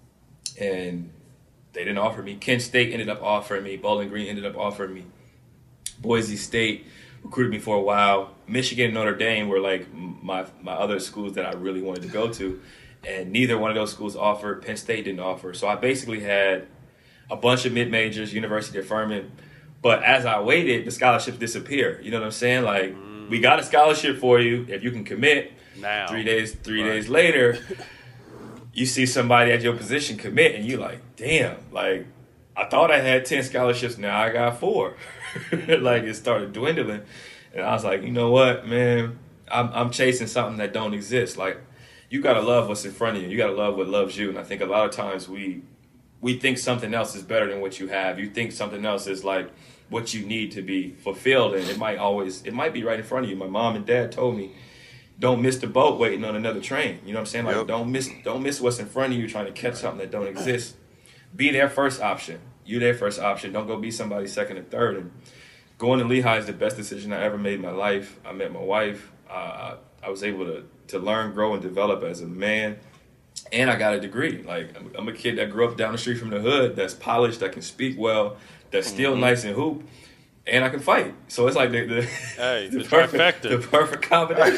And they didn't offer me. Kent State ended up offering me. Bowling Green ended up offering me. Boise State recruited me for a while. Michigan and Notre Dame were like my my other schools that I really wanted to go to. And neither one of those schools offered. Penn State didn't offer. So I basically had a bunch of mid-majors, University of Furman. But as I waited, the scholarships disappeared. You know what I'm saying? Like, mm. we got a scholarship for you if you can commit. Now. Three days, three right. days later, you see somebody at your position commit, and you're like, damn, like, I thought I had ten scholarships, now I got four. Like, it started dwindling. And I was like, you know what, man, I'm, I'm chasing something that don't exist. Like, you got to love what's in front of you. You got to love what loves you. And I think a lot of times we we think something else is better than what you have. You think something else is like what you need to be fulfilled. And it might always, it might be right in front of you. My mom and dad told me, don't miss the boat waiting on another train. You know what I'm saying? Like, yep. don't miss don't miss what's in front of you trying to catch something that don't exist. Be their first option. You their first option. Don't go be somebody second or third. And going to Lehigh is the best decision I ever made in my life. I met my wife. Uh, I was able to to learn, grow, and develop as a man. And I got a degree. Like, I'm, I'm a kid that grew up down the street from the hood, that's polished, that can speak well, that's still mm-hmm. nice and hoop, and I can fight. So it's like the, the, hey, the, the, perfect, the perfect combination.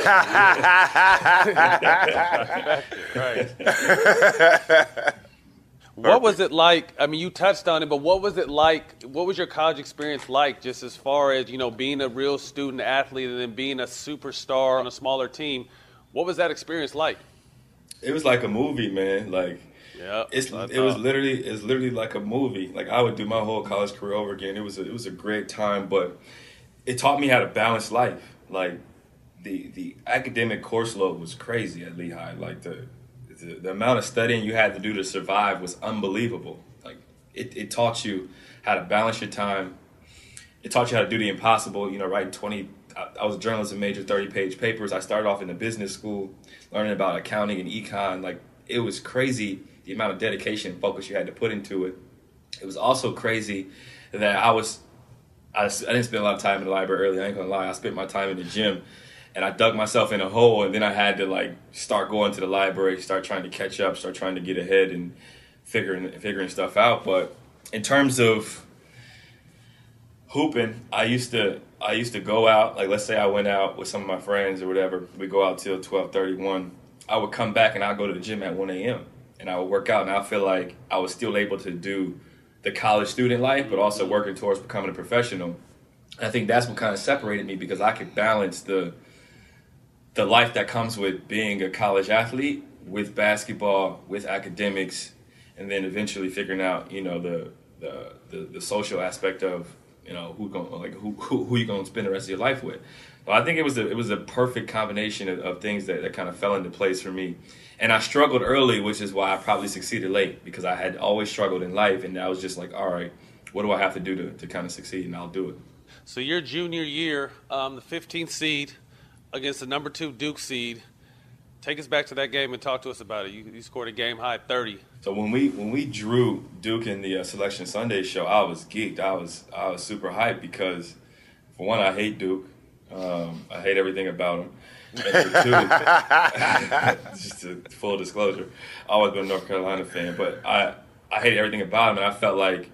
Right. What was it like? I mean, you touched on it, but what was it like? What was your college experience like, just as far as, you know, being a real student athlete and then being a superstar on a smaller team? What was that experience like? It was like a movie, man. Like, yeah, it's it was literally it's literally like a movie. Like I would do my whole college career over again. It was a, it was a great time, but it taught me how to balance life. Like the the academic course load was crazy at Lehigh. Like the the, the amount of studying you had to do to survive was unbelievable. Like it, it taught you how to balance your time. It taught you how to do the impossible. You know, writing twenty. I, I was a journalism major, thirty page papers. I started off in the business school, learning about accounting and econ. Like it was crazy the amount of dedication and focus you had to put into it. It was also crazy that I was, I, I didn't spend a lot of time in the library early, I ain't gonna lie. I spent my time in the gym and I dug myself in a hole, and then I had to like start going to the library, start trying to catch up, start trying to get ahead and figuring, figuring stuff out. But in terms of hooping, I used to, I used to go out, like let's say I went out with some of my friends or whatever, we go out till twelve thirty, one. I would come back and I'd go to the gym at one a.m. and I would work out, and I feel like I was still able to do the college student life, but also working towards becoming a professional. And I think that's what kind of separated me, because I could balance the the life that comes with being a college athlete with basketball, with academics, and then eventually figuring out, you know, the the the, the social aspect of, you know, who going like who who, who you gonna spend the rest of your life with. So I think it was a it was a perfect combination of, of things that, that kind of fell into place for me. And I struggled early, which is why I probably succeeded late, because I had always struggled in life, and I was just like, all right, what do I have to do to, to kind of succeed, and I'll do it. So your junior year, um, the fifteenth seed against the number two Duke seed. Take us back to that game and talk to us about it. You, you scored a game high thirty. So when we when we drew Duke in the uh, Selection Sunday show, I was geeked. I was I was super hyped because, for one, I hate Duke. Um, I hate everything about him. And for two, just a full disclosure, I've always been a North Carolina fan, but I I hate everything about him, and I felt like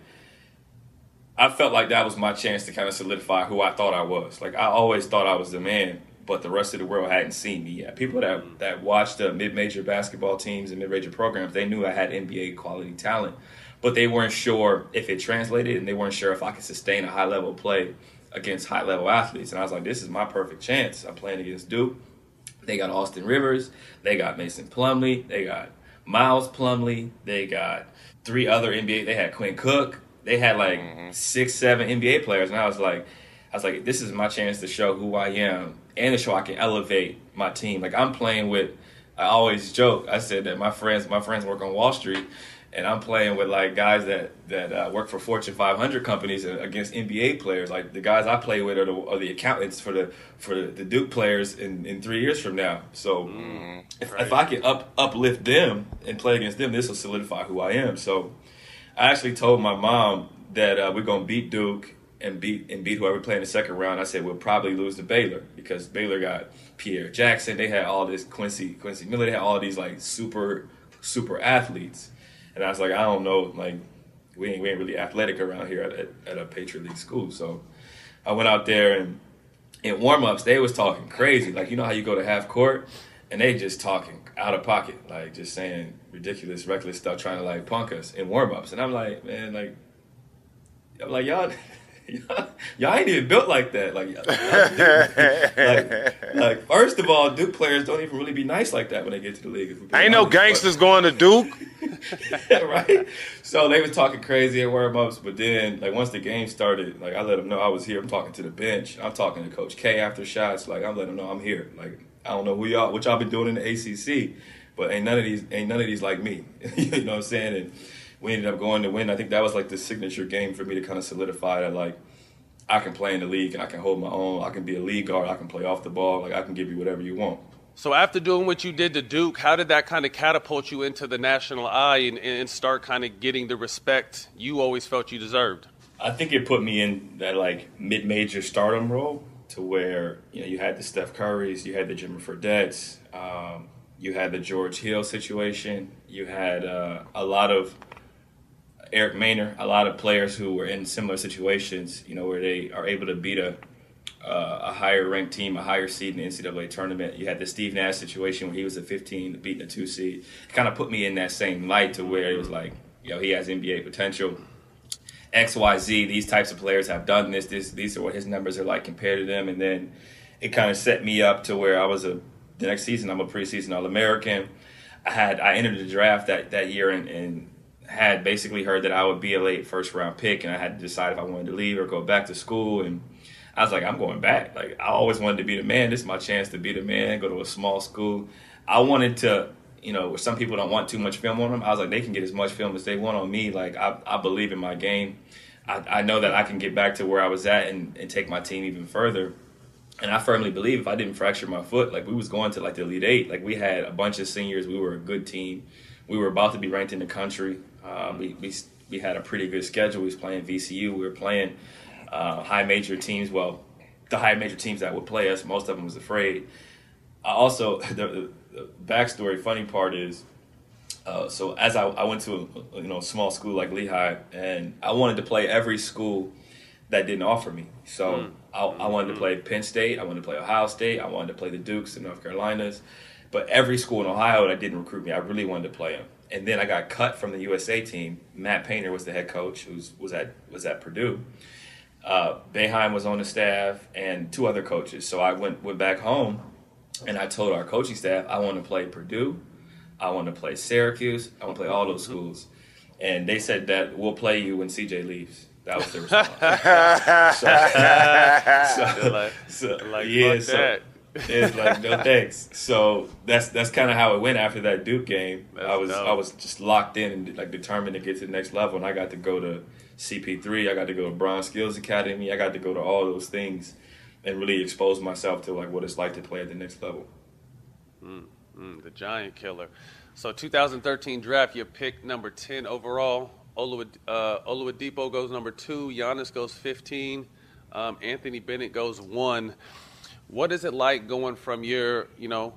I felt like that was my chance to kind of solidify who I thought I was. Like I always thought I was the man, but the rest of the world hadn't seen me yet. People that that watched the mid-major basketball teams and mid-major programs, they knew I had N B A quality talent, but they weren't sure if it translated, and they weren't sure if I could sustain a high level play against high level athletes. And I was like, this is my perfect chance. I'm playing against Duke. They got Austin Rivers, they got Mason Plumlee, they got Miles Plumlee, they got three other N B A. They had Quinn Cook. They had like mm-hmm. six, seven N B A players, and I was like, I was like, this is my chance to show who I am and to show I can elevate my team. Like I'm playing with, I always joke. I said that my friends, my friends work on Wall Street, and I'm playing with like guys that that uh, work for Fortune five hundred companies against N B A players. Like the guys I play with are the, are the accountants for the for the Duke players in, in three years from now. So mm, if, right. if I can up uplift them and play against them, this will solidify who I am. So I actually told my mom that uh, we're gonna beat Duke and beat and beat whoever we play in the second round. I said we'll probably lose to Baylor, because Baylor got Pierre Jackson. They had all this Quincy Quincy Miller. They had all these like super super athletes. And I was like, I don't know, like, we ain't, we ain't really athletic around here at, at, at a Patriot League school. So I went out there, and in warm-ups, they was talking crazy. Like, you know how you go to half court, and they just talking out of pocket, like just saying ridiculous, reckless stuff, trying to, like, punk us in warm-ups. And I'm like, man, like, I'm like, y'all... Y'all, y'all ain't even built like that. Like, like, like, first of all, Duke players don't even really be nice like that when they get to the league. Ain't no gangsters going to Duke. Right? So they was talking crazy at warm-ups, but then, like, once the game started, like, I let them know I was here. I'm talking to the bench. I'm talking to Coach K after shots. Like, I'm letting them know I'm here. Like, I don't know who y'all, what y'all been doing in the A C C, but ain't none of these, ain't none of these like me. You know what I'm saying? And we ended up going to win. I think that was like the signature game for me to kind of solidify that, like, I can play in the league and I can hold my own. I can be a league guard. I can play off the ball. Like, I can give you whatever you want. So after doing what you did to Duke, how did that kind of catapult you into the national eye and, and start kind of getting the respect you always felt you deserved? I think it put me in that, like, mid-major stardom role, to where, you know, you had the Steph Currys, you had the Jimmy Fredette's, um, you had the George Hill situation, you had uh, a lot of Eric Maynor, a lot of players who were in similar situations, you know, where they are able to beat a uh, a higher ranked team, a higher seed in the N C double A tournament. You had the Steve Nash situation where he was a fifteen, beating a two seed. It kind of put me in that same light, to where it was like, you know, he has N B A potential. X, Y, Z, these types of players have done this. This these are what his numbers are like compared to them. And then it kind of set me up to where I was a the next season I'm a preseason All-American. I had I entered the draft that, that year and, and had basically heard that I would be a late first round pick, and I had to decide if I wanted to leave or go back to school. And I was like, I'm going back. Like, I always wanted to be the man. This is my chance to be the man, go to a small school. I wanted to, you know, some people don't want too much film on them. I was like, they can get as much film as they want on me. Like, I, I believe in my game. I, I know that I can get back to where I was at and, and take my team even further. And I firmly believe if I didn't fracture my foot, like we was going to like the Elite Eight. Like we had a bunch of seniors. We were a good team. We were about to be ranked in the country. Uh, we, we we had a pretty good schedule. We was playing V C U. We were playing uh, high major teams. Well, the high major teams that would play us, most of them was afraid. I also, the, the, the backstory, funny part is, uh, so as I, I went to a you know small school like Lehigh, and I wanted to play every school that didn't offer me. So mm. I, I wanted to play Penn State. I wanted to play Ohio State. I wanted to play the Dukes and North Carolinas. But every school in Ohio that didn't recruit me, I really wanted to play them. And then I got cut from the U S A team. Matt Painter was the head coach, who was at was at Purdue. Uh, Boeheim was on the staff, and two other coaches. So I went went back home, and I told our coaching staff, I want to play Purdue, I want to play Syracuse, I want to play all those schools. And they said that we'll play you when C J leaves. That was their response. so, so, like, so, like, yeah, so that. it's like no thanks. So that's that's kind of how it went after that Duke game. That's I was dope. I was just locked in and like determined to get to the next level, and I got to go to C P three. I got to go to Bronze Skills Academy. I got to go to all those things and really expose myself to like what it's like to play at the next level. Mm, mm, the giant killer. So two thousand thirteen draft, you picked number ten overall. Oluwad- uh, Oladipo goes number two. Giannis goes fifteen. Um, Anthony Bennett goes one. What is it like going from your, you know,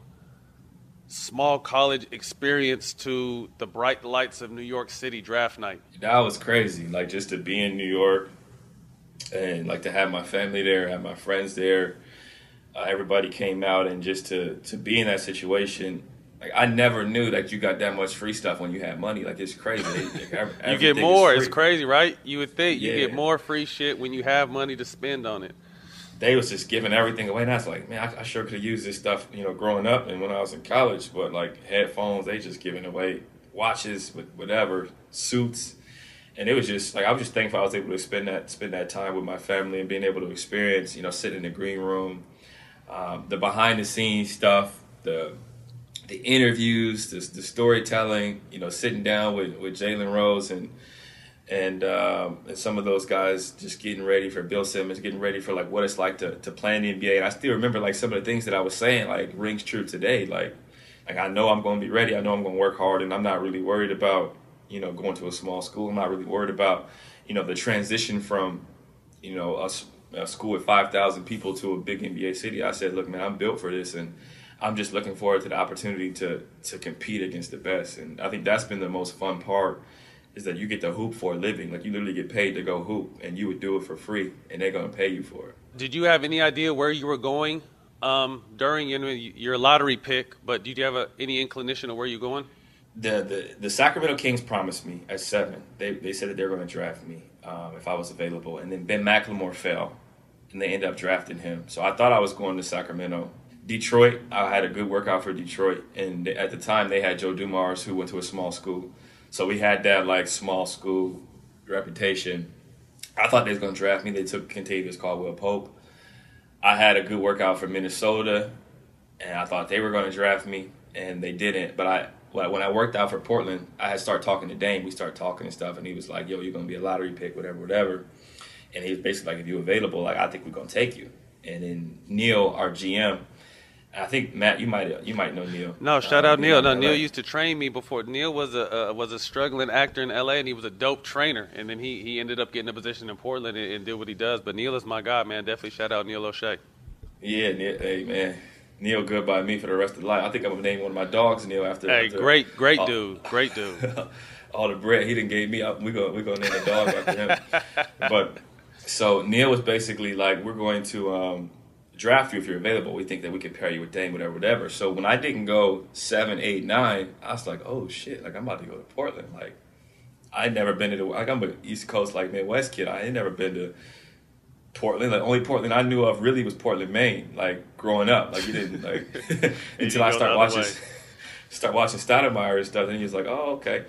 small college experience to the bright lights of New York City draft night? That was crazy. Like just to be in New York and like to have my family there, have my friends there. Uh, everybody came out, and just to, to be in that situation. Like I never knew that you got that much free stuff when you had money. Like it's crazy. Like, you get more. It's crazy, right? You would think yeah. you get more free shit when you have money to spend on it. They was just giving everything away, and I was like, man, I, I sure could have used this stuff, you know, growing up and when I was in college. But like headphones, they just giving away watches, whatever, suits, and it was just like I was just thankful I was able to spend that spend that time with my family and being able to experience, you know, sitting in the green room, um, the behind the scenes stuff, the the interviews, the, the storytelling, you know, sitting down with, with Jalen Rose and and um, and some of those guys just getting ready for Bill Simmons, getting ready for like what it's like to, to play in the N B A. And I still remember like some of the things that I was saying like rings true today. Like like I know I'm going to be ready. I know I'm going to work hard, and I'm not really worried about, you know, going to a small school. I'm not really worried about, you know, the transition from, you know, a, a school with five thousand people to a big N B A city. I said, look, man, I'm built for this, and I'm just looking forward to the opportunity to to compete against the best. And I think that's been the most fun part, is that you get to hoop for a living. Like you literally get paid to go hoop, and you would do it for free, and they're going to pay you for it. Did you have any idea where you were going um, during you know, your lottery pick, but did you have a, any inclination of where you're going? The, the the Sacramento Kings promised me at seven. They they said that they were going to draft me um, if I was available. And then Ben McLemore fell, and they ended up drafting him. So I thought I was going to Sacramento. Detroit, I had a good workout for Detroit. And at the time, they had Joe Dumars, who went to a small school. So we had that, like, small school reputation. I thought they was going to draft me. They took Kentavious Caldwell Pope. I had a good workout for Minnesota, and I thought they were going to draft me, and they didn't. But I, when I worked out for Portland, I had started talking to Dame. We started talking and stuff, and he was like, yo, you're going to be a lottery pick, whatever, whatever. And he was basically like, if you're available, like, I think we're going to take you. And then Neil, our G M, I think Matt, you might you might know Neil. No, shout out um, Neil. No, Neil Neil used to train me before. Neil was a uh, was a struggling actor in L A, and he was a dope trainer. And then he, he ended up getting a position in Portland and, and did what he does. But Neil is my guy, man. Definitely shout out Neil O'Shea. Yeah, Neil, hey man, Neil good by me for the rest of the life. I think I'm gonna name one of my dogs Neil after. Hey, after, great, great all, dude, great dude. all the bread he done gave me, we go we gonna name the dog after him. But so Neil was basically like, we're going to. Um, draft you if you're available. We think that we can pair you with Dame, whatever, whatever. So when I didn't go seven, eight, nine, I was like, oh shit, like I'm about to go to Portland. Like I'd never been to the, like I'm an East Coast, like Midwest kid. I ain't never been to Portland. Like only Portland I knew of really was Portland, Maine. Like growing up, like you didn't like until I started watching. start watching Stoudemire and stuff, and he was like, "Oh, okay."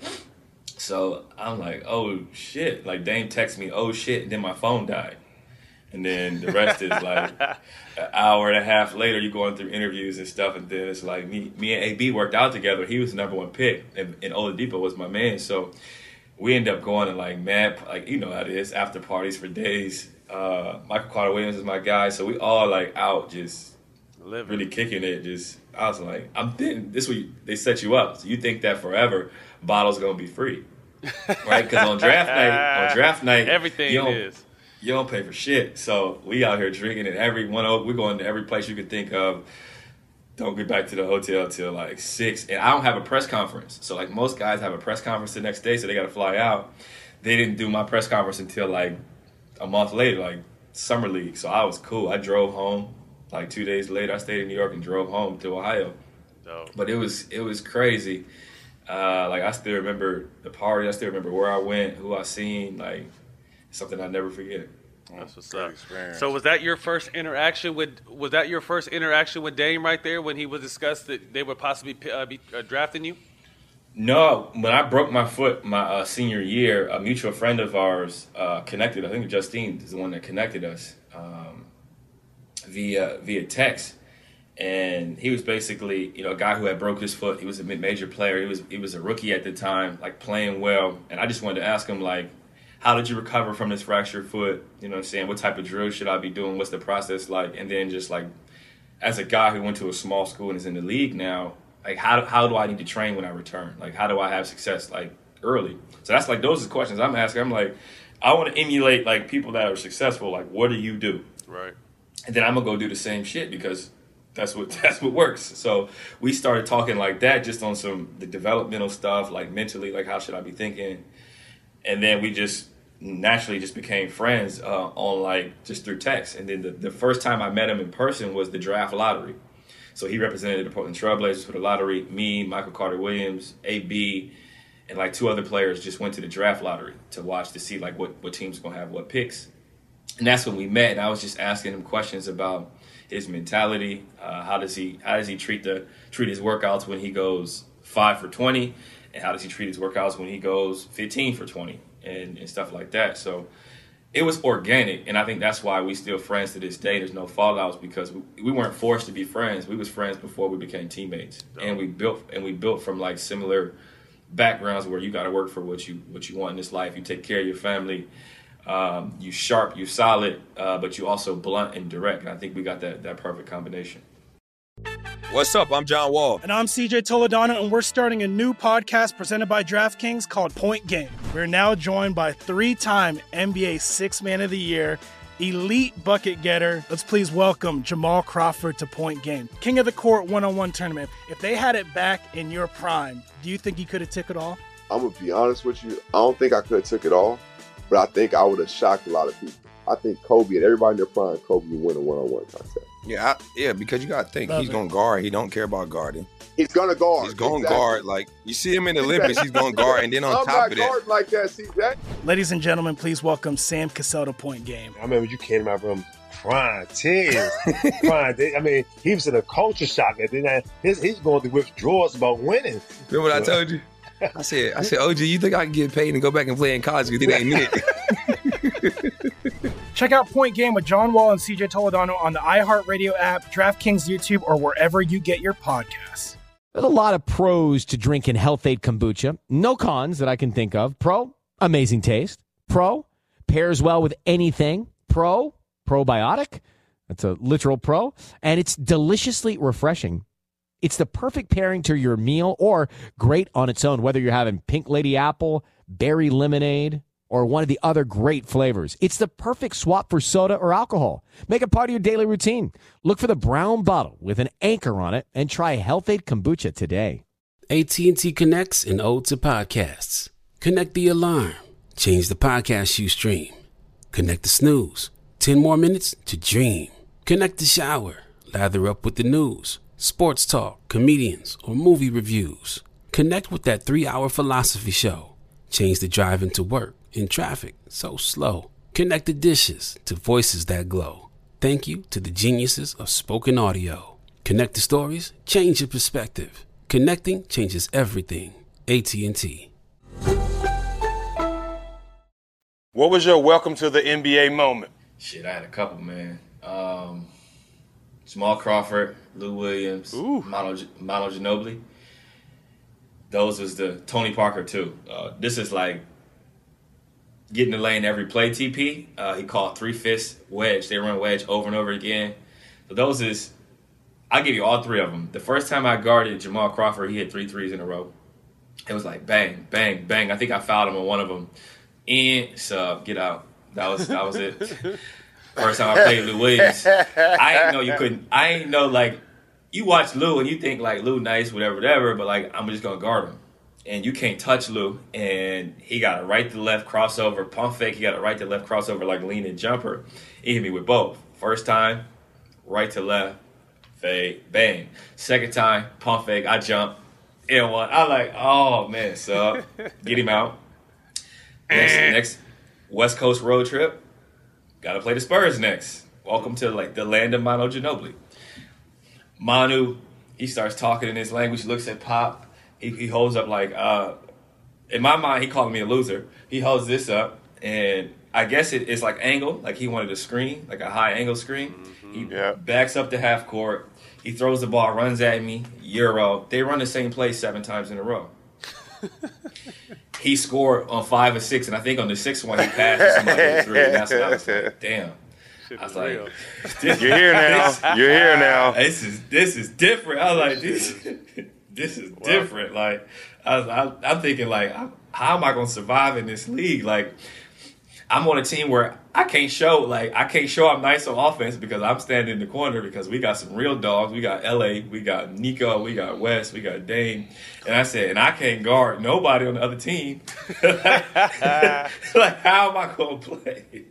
So I'm like, "Oh shit!" Like Dame texts me, "Oh shit!" And then my phone died. And then the rest is like an hour and a half later, you're going through interviews and stuff, and then it's like me, me and A B worked out together. He was the number one pick, and, and Oladipo was my man. So we ended up going to like mad, like you know how it is, after parties for days. Uh, Michael Carter Williams is my guy, so we all like out just Living. really kicking it. Just I was like, I'm thinking this way they set you up, so you think that forever bottles gonna be free, right? Because on draft night, on draft night, everything is. You don't pay for shit. So we out here drinking at every one. We're going to every place you could think of. Don't get back to the hotel till like six. And I don't have a press conference. So like most guys have a press conference the next day, so they got to fly out. They didn't do my press conference until like a month later, like summer league. So I was cool. I drove home. Like two days later, I stayed in New York and drove home to Ohio. Oh. But it was it was crazy. Uh, like I still remember the party. I still remember where I went, who I seen. Like. Something I never forget. That's what's up. So was that your first interaction with? Was that your first interaction with Dame right there when he was discussed that they would possibly uh, be uh, drafting you? No, when I broke my foot my uh, senior year, a mutual friend of ours uh, connected. I think Justine is the one that connected us um, via via text, and he was basically you know a guy who had broke his foot. He was a mid-major player. He was he was a rookie at the time, like playing well. And I just wanted to ask him like, how did you recover from this fractured foot? You know what I'm saying? What type of drill should I be doing? What's the process like? And then just like, as a guy who went to a small school and is in the league now, like how how do I need to train when I return? Like how do I have success like early? So that's like, those are the questions I'm asking. I'm like, I want to emulate like people that are successful. Like, what do you do? Right. And then I'm gonna go do the same shit because that's what that's what works. So we started talking like that, just on some the developmental stuff, like mentally, like how should I be thinking? And then we just naturally just became friends uh, on like just through text. And then the, the first time I met him in person was the draft lottery. So he represented the Portland Trailblazers for the lottery. Me, Michael Carter Williams, A B, and like two other players just went to the draft lottery to watch to see like what, what teams are going to have what picks. And that's when we met. And I was just asking him questions about his mentality. Uh, how does he how does he treat the treat his workouts when he goes five for twenty, and how does he treat his workouts when he goes fifteen for twenty? And, and stuff like that. So it was organic, and I think that's why we still friends to this day. There's no fallouts because we, we weren't forced to be friends. We was friends before we became teammates, oh. and we built and we built from like similar backgrounds where you got to work for what you what you want in this life. You take care of your family. Um, you sharp, you solid, uh, but you also blunt and direct. And I think we got that that perfect combination. What's up? I'm John Wall. And I'm C J Toledano, and we're starting a new podcast presented by DraftKings called Point Game. We're now joined by three-time N B A Sixth Man of the Year, elite bucket getter. Let's please welcome Jamal Crawford to Point Game. King of the Court one-on-one tournament. If they had it back in your prime, do you think you could have took it all? I'm going to be honest with you. I don't think I could have took it all, but I think I would have shocked a lot of people. I think Kobe and everybody in their prime, Kobe would win a one-on-one contest. Yeah, I, yeah, because you got to think, Love he's going to guard. He don't care about guarding. He's going to guard. He's going to exactly. guard. Like, you see him in the Olympics, he's going to guard. And then on I'm top of that. I'm not guarding like that, C J. Ladies and gentlemen, please welcome Sam Cassell to Point Game. I remember you came to my room crying, tears, crying. I mean, he was in a culture shock. And then his, he's going through withdrawals about winning. Remember what I told you? I said, I said, O G, you think I can get paid and go back and play in college because it ain't it? Check out Point Game with John Wall and C J Toledano on the iHeartRadio app, DraftKings YouTube, or wherever you get your podcasts. There's a lot of pros to drinking Health-Ade Kombucha. No cons that I can think of. Pro, amazing taste. Pro, pairs well with anything. Pro, probiotic. That's a literal pro. And it's deliciously refreshing. It's the perfect pairing to your meal or great on its own, whether you're having Pink Lady Apple, berry lemonade, or one of the other great flavors. It's the perfect swap for soda or alcohol. Make it part of your daily routine. Look for the brown bottle with an anchor on it and try Health-Ade Kombucha today. A T and T connects an ode to podcasts. Connect the alarm. Change the podcast you stream. Connect the snooze. Ten more minutes to dream. Connect the shower. Lather up with the news, sports talk, comedians, or movie reviews. Connect with that three-hour philosophy show. Change the drive into work in traffic so slow. Connect the dishes to voices that glow. Thank you to the geniuses of spoken audio. Connect the stories, change your perspective. Connecting changes everything. A T and T. What was your welcome to the N B A moment? Shit, I had a couple, man. Um, Jamal Crawford, Lou Williams, Manu, Manu Ginobili. Those was the Tony Parker too. Uh, this is like getting the lane every play. T P. Uh, he called three fifths wedge. They run wedge over and over again. So those is. I'll give you all three of them. The first time I guarded Jamal Crawford, he hit three threes in a row. It was like bang, bang, bang. I think I fouled him on one of them. In, sub, get out. That was that was it. First time I played Lou Williams. I didn't know you couldn't. I ain't know, like, you watch Lou and you think, like, Lou nice, whatever, whatever, but, like, I'm just going to guard him. And you can't touch Lou. And he got a right to left crossover, pump fake. He got a right to left crossover, like, lean-in jumper. He hit me with both. First time, right to left. Fade, bang. Second time, pump fake, I jump, and one. I'm like, oh man, so get him out. Next, next West Coast road trip, gotta play the Spurs next. Welcome to like the land of Manu Ginobili. Manu, he starts talking in his language, looks at Pop, he, he holds up like, uh, in my mind, he called me a loser. He holds this up, and I guess it, it's like angle, like he wanted a screen, like a high angle screen. Mm-hmm. He yeah. backs up to half court. He throws the ball, runs at me, Euro. They run the same play seven times in a row. He scored on five or six, and I think on the sixth one he passed to somebody with three. And that's when I was like, damn. I was like, You're here now. This, You're here now. This is this is different. I was like, this, this is wow. different. Like, I was, I, I'm thinking, like, how am I going to survive in this league? Like, I'm on a team where I can't show, like, I can't show I'm nice on offense because I'm standing in the corner because we got some real dogs. We got L A, we got Nico, we got Wes, we got Dame. And I said, and I can't guard nobody on the other team. Like, how am I going to play?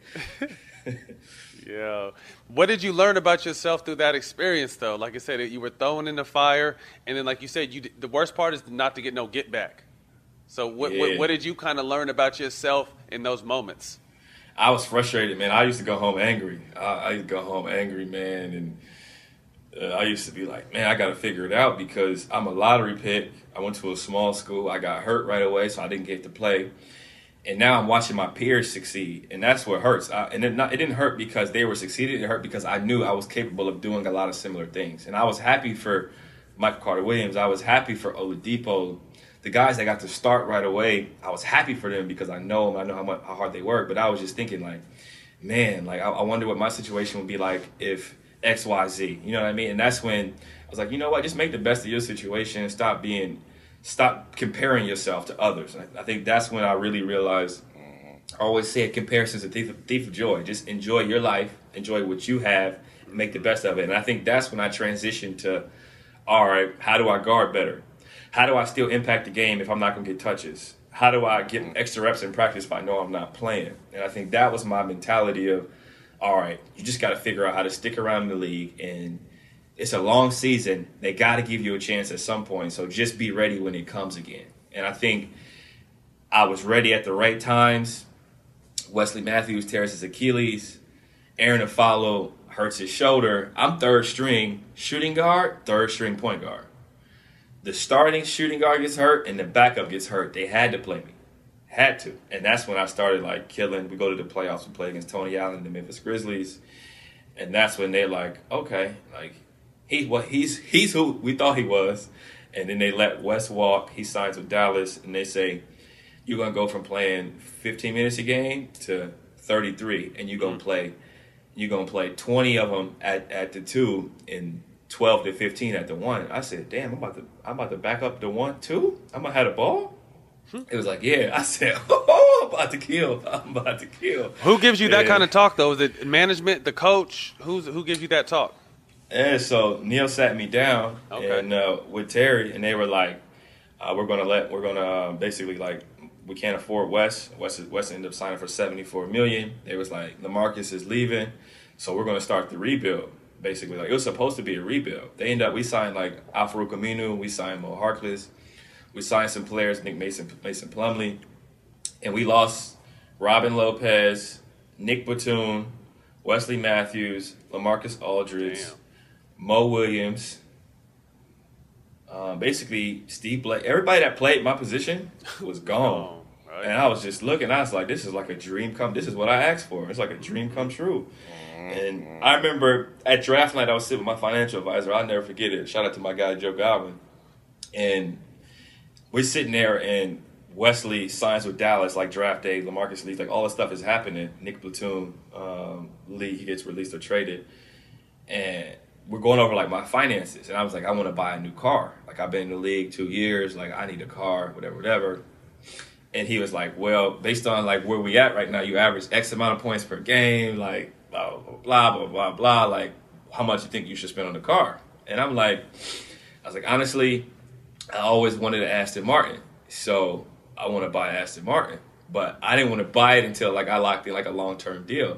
Yeah. What did you learn about yourself through that experience, though? Like I said, you were thrown in the fire, and then, like you said, you the worst part is not to get no get back. So what, yeah. what, what did you kind of learn about yourself in those moments? I was frustrated, man. I used to go home angry. I, I used to go home angry, man, and uh, I used to be like, man, I got to figure it out because I'm a lottery pick. I went to a small school. I got hurt right away, so I didn't get to play. And now I'm watching my peers succeed, and that's what hurts. I, and it, not, it didn't hurt because they were succeeding. It hurt because I knew I was capable of doing a lot of similar things. And I was happy for Michael Carter-Williams. I was happy for Oladipo. The guys that got to start right away, I was happy for them because I know them. I know how much, how hard they work. But I was just thinking, like, man, like I, I wonder what my situation would be like if X, Y, Z. You know what I mean? And that's when I was like, you know what? Just make the best of your situation and stop being, stop comparing yourself to others. I, I think that's when I really realized. I always say, comparison's a thief of, thief of joy. Just enjoy your life, enjoy what you have, and make the best of it. And I think that's when I transitioned to, all right, how do I guard better? How do I still impact the game if I'm not going to get touches? How do I get extra reps in practice if I know I'm not playing? And I think that was my mentality of, all right, you just got to figure out how to stick around in the league. And it's a long season. They got to give you a chance at some point. So just be ready when it comes again. And I think I was ready at the right times. Wesley Matthews tears his Achilles. Aaron Afalo hurts his shoulder. I'm third string shooting guard, third string point guard. The starting shooting guard gets hurt and the backup gets hurt. They had to play me. Had to. And that's when I started, like, killing. We go to the playoffs. We play against Tony Allen and the Memphis Grizzlies. And that's when they're like, okay, like, he, well, he's he's who we thought he was. And then they let Wes walk. He signs with Dallas. And they say, you're going to go from playing fifteen minutes a game to thirty-three. And you're going to play you're gonna play twenty of them at, at the two and twelve to fifteen at the one. I said, damn, I'm about to I'm about to back up the one, two? I'm going to have the ball? It was like, yeah. I said, oh, I'm about to kill. I'm about to kill. Who gives you that and, kind of talk, though? Is it management, the coach? Who's Who gives you that talk? And so Neil sat me down okay. and uh, with Terry, and they were like, uh, we're going to let, we're going to uh, basically, like, we can't afford Wes. Wes, Wes ended up signing for seventy-four million dollars. It was like, LaMarcus is leaving, so we're going to start the rebuild. Basically, like, it was supposed to be a rebuild. They ended up, we signed, like, Al-Farouq Aminu, we signed Mo Harkless. We signed some players, Nick Mason, Mason Plumlee, and we lost Robin Lopez, Nick Batum, Wesley Matthews, LaMarcus Aldridge, Damn. Mo Williams, Um, basically, Steve Blake, everybody that played my position was gone. Oh, right. And I was just looking, I was like, this is like a dream come, this is what I asked for. It's like a dream come true. And I remember at draft night, I was sitting with my financial advisor. I'll never forget it. Shout out to my guy, Joe Godwin. And we're sitting there, and Wesley signs with Dallas, like draft day, LaMarcus Lee, like all this stuff is happening. Nick Platoon, um, Lee, he gets released or traded. And we're going over like my finances. And I was like, I want to buy a new car. Like, I've been in the league two years. Like, I need a car, whatever, whatever. And he was like, well, based on like where we at right now, you average X amount of points per game, like, blah, blah, blah, blah, blah, blah, like, how much you think you should spend on the car? And I'm like, I was like, honestly, I always wanted an Aston Martin, so I want to buy an Aston Martin. But I didn't want to buy it until, like, I locked in, like, a long-term deal.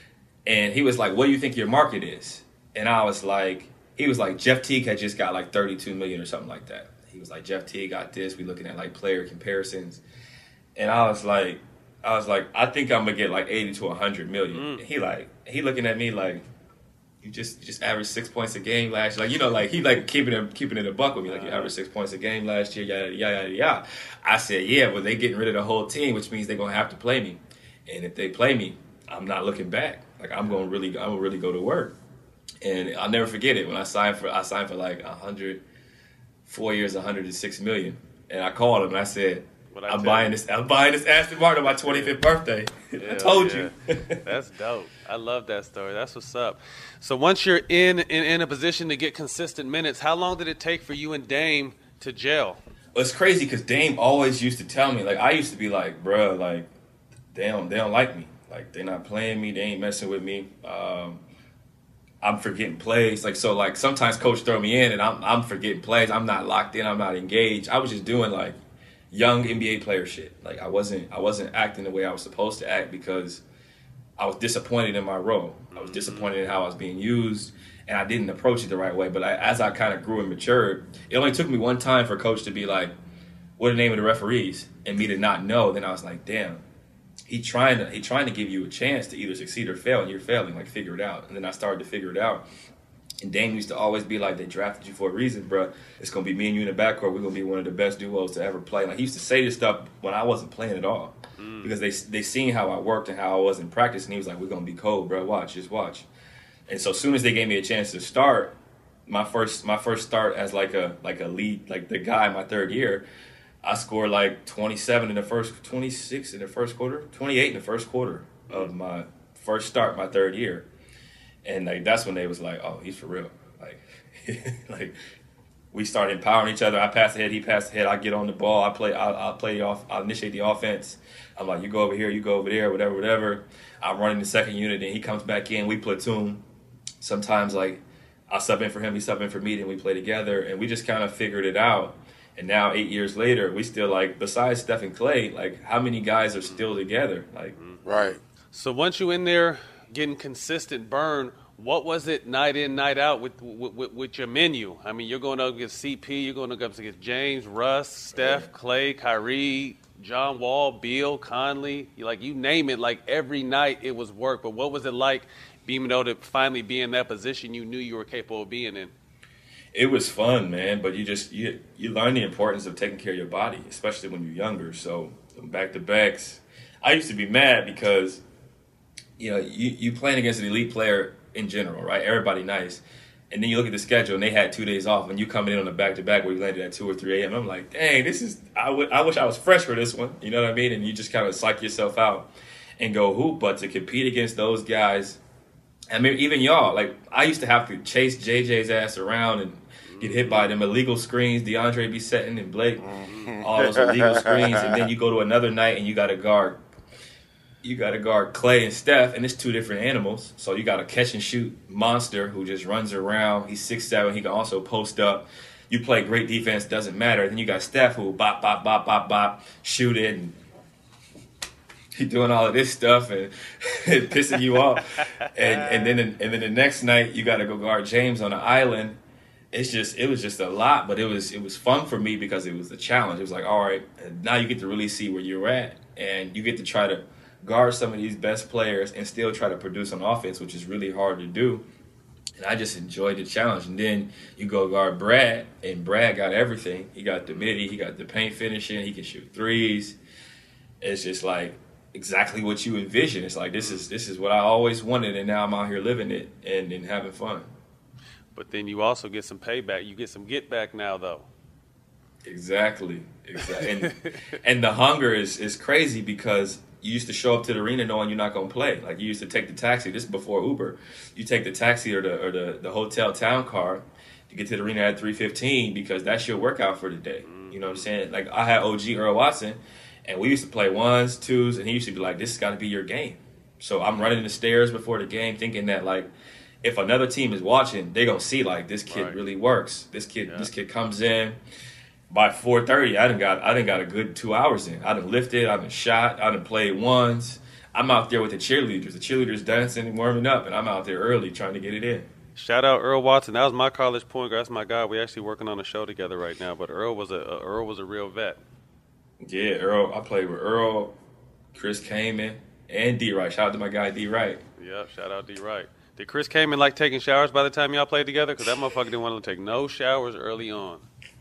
And he was like, what do you think your market is? And I was like, he was like, Jeff Teague had just got, like, thirty-two million dollars or something like that. He was like, Jeff Teague got this. We looking at, like, player comparisons. And I was like, I was like, I think I'm gonna get like eighty to a hundred million. Mm. And he like, he looking at me like, you just you just averaged six points a game last year. Like, you know, like he like keeping it keeping it a buck with me. Like, you averaged six points a game last year. Yada yada yada yada. I said, yeah, but they getting rid of the whole team, which means they're gonna have to play me. And if they play me, I'm not looking back. Like, I'm gonna really, I'm gonna really go to work. And I'll never forget it when I signed for I signed for like a hundred, four years, a hundred and six million. And I called him and I said, I I'm buying you? this. I'm buying this Aston Martin on my twenty-fifth birthday. I told yeah. you. That's dope. I love that story. That's what's up. So once you're in, in in a position to get consistent minutes, how long did it take for you and Dame to gel? Well, it's crazy because Dame always used to tell me, like, I used to be like, bruh, like, they don't they don't like me. Like, they're not playing me. They ain't messing with me. Um, I'm forgetting plays. Like, so like sometimes coach throw me in and I'm I'm forgetting plays. I'm not locked in. I'm not engaged. I was just doing like young N B A player shit. Like, I wasn't I wasn't acting the way I was supposed to act because I was disappointed in my role. I was disappointed in how I was being used, and I didn't approach it the right way. But I, as I kind of grew and matured, it only took me one time for coach to be like, what are the name of the referees? And me to not know. Then I was like, damn, he trying to he trying to give you a chance to either succeed or fail, and you're failing. Like, figure it out. And then I started to figure it out. And Dame used to always be like, they drafted you for a reason, bro. It's going to be me and you in the backcourt. We're going to be one of the best duos to ever play. Like, he used to say this stuff when I wasn't playing at all. Mm. Because they they seen how I worked and how I was in practice. And he was like, we're going to be cold, bro. Watch, just watch. And so as soon as they gave me a chance to start, my first my first start as like a like a lead, like the guy my third year, I scored like twenty-seven in the first, twenty-six in the first quarter, twenty-eight in the first quarter of my first start, my third year. And like that's when they was like, oh, he's for real. Like, like we started empowering each other. I pass the head, he passed the head. I get on the ball. I play. I I play off. I initiate the offense. I'm like, you go over here, you go over there, whatever, whatever. I'm running the second unit, and he comes back in. We platoon. Sometimes like I sub in for him, he sub in for me, and we play together. And we just kind of figured it out. And now eight years later, we still like, besides Steph and Clay, like how many guys are still together? Like, right. So once you in there getting consistent burn, what was it night in, night out with with, with your menu? I mean, you're going up against C P, you're going up against James, Russ, Steph, Clay, Kyrie, John Wall, Beal, Conley. You, like, you name it, like every night it was work. But what was it like being able to finally be in that position you knew you were capable of being in? It was fun, man, but you just you you learn the importance of taking care of your body, especially when you're younger. So back-to-backs, I used to be mad because, you know, you you playing against an elite player in general, right? Everybody nice. And then you look at the schedule, and they had two days off, and you coming in on a back-to-back where you landed at two or three a.m. I'm like, dang, this is I, w- I wish I was fresh for this one. You know what I mean? And you just kind of psych yourself out and go hoop. But to compete against those guys, I mean, even y'all, like, I used to have to chase J J's ass around and get hit by them illegal screens, DeAndre be setting and Blake, all those illegal screens, and then you go to another night and you got to guard, you got to guard Clay and Steph, and it's two different animals. So you got a catch and shoot monster who just runs around. He's six seven. He can also post up. You play great defense, doesn't matter. Then you got Steph who bop bop bop bop bop shoot it, and he doing all of this stuff and, and pissing you off. And and then and then the next night you got to go guard James on the island. It's just, it was just a lot, but it was it was fun for me because it was a challenge. It was like, all right, now you get to really see where you're at, and you get to try to guard some of these best players and still try to produce on offense, which is really hard to do. And I just enjoyed the challenge. And then you go guard Brad, and Brad got everything. He got the midi, he got the paint finishing, he can shoot threes. It's just like exactly what you envision. It's like this is this is what I always wanted, and now I'm out here living it and, and having fun. But then you also get some payback. You get some get back now, though. Exactly. Exactly. And, and the hunger is, is crazy because you used to show up to the arena knowing you're not going to play. Like you used to take the taxi. This is before Uber. You take the taxi or the or the, the hotel town car to get to the arena at three fifteen because that's your workout for the day. You know what I'm saying? Like I had O G Earl Watson, and we used to play ones, twos, and he used to be like, this has got to be your game. So I'm running the stairs before the game thinking that, like, if another team is watching, they're going to see, like, this kid right. really works. This kid yeah. this kid comes in. By four thirty, I done got I done got a good two hours in. I done lifted, I done shot, I done played ones. I'm out there with the cheerleaders. The cheerleaders dancing and warming up, and I'm out there early trying to get it in. Shout out Earl Watson. That was my college point guard. That's my guy. We're actually working on a show together right now. But Earl was a uh, Earl was a real vet. Yeah, Earl. I played with Earl, Chris Kaman, and D. Wright. Shout out to my guy D. Wright. Yep, shout out D. Wright. Did Chris Kaman like taking showers by the time y'all played together? Because that motherfucker didn't want to take no showers early on.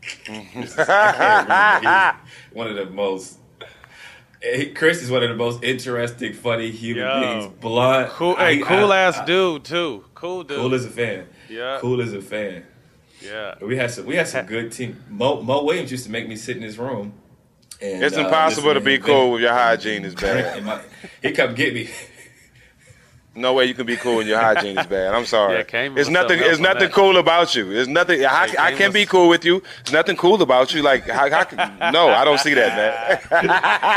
One of the most. Chris is one of the most interesting, funny human Yo. beings. Blunt. Cool, hey, I, cool I, ass I, dude too. Cool dude. Cool as a fan. Yeah. Cool as a fan. Yeah. We had some. We had some good team. Mo, Mo Williams used to make me sit in his room. And, it's uh, impossible to be cool when your hygiene is bad. My, he come get me. No way you can be cool when your hygiene is bad. I'm sorry. Yeah, Kane it's nothing. It's nothing cool about you. It's nothing. I, hey, I can was, be cool with you. There's nothing cool about you. Like how, how can, no, I don't see that, man.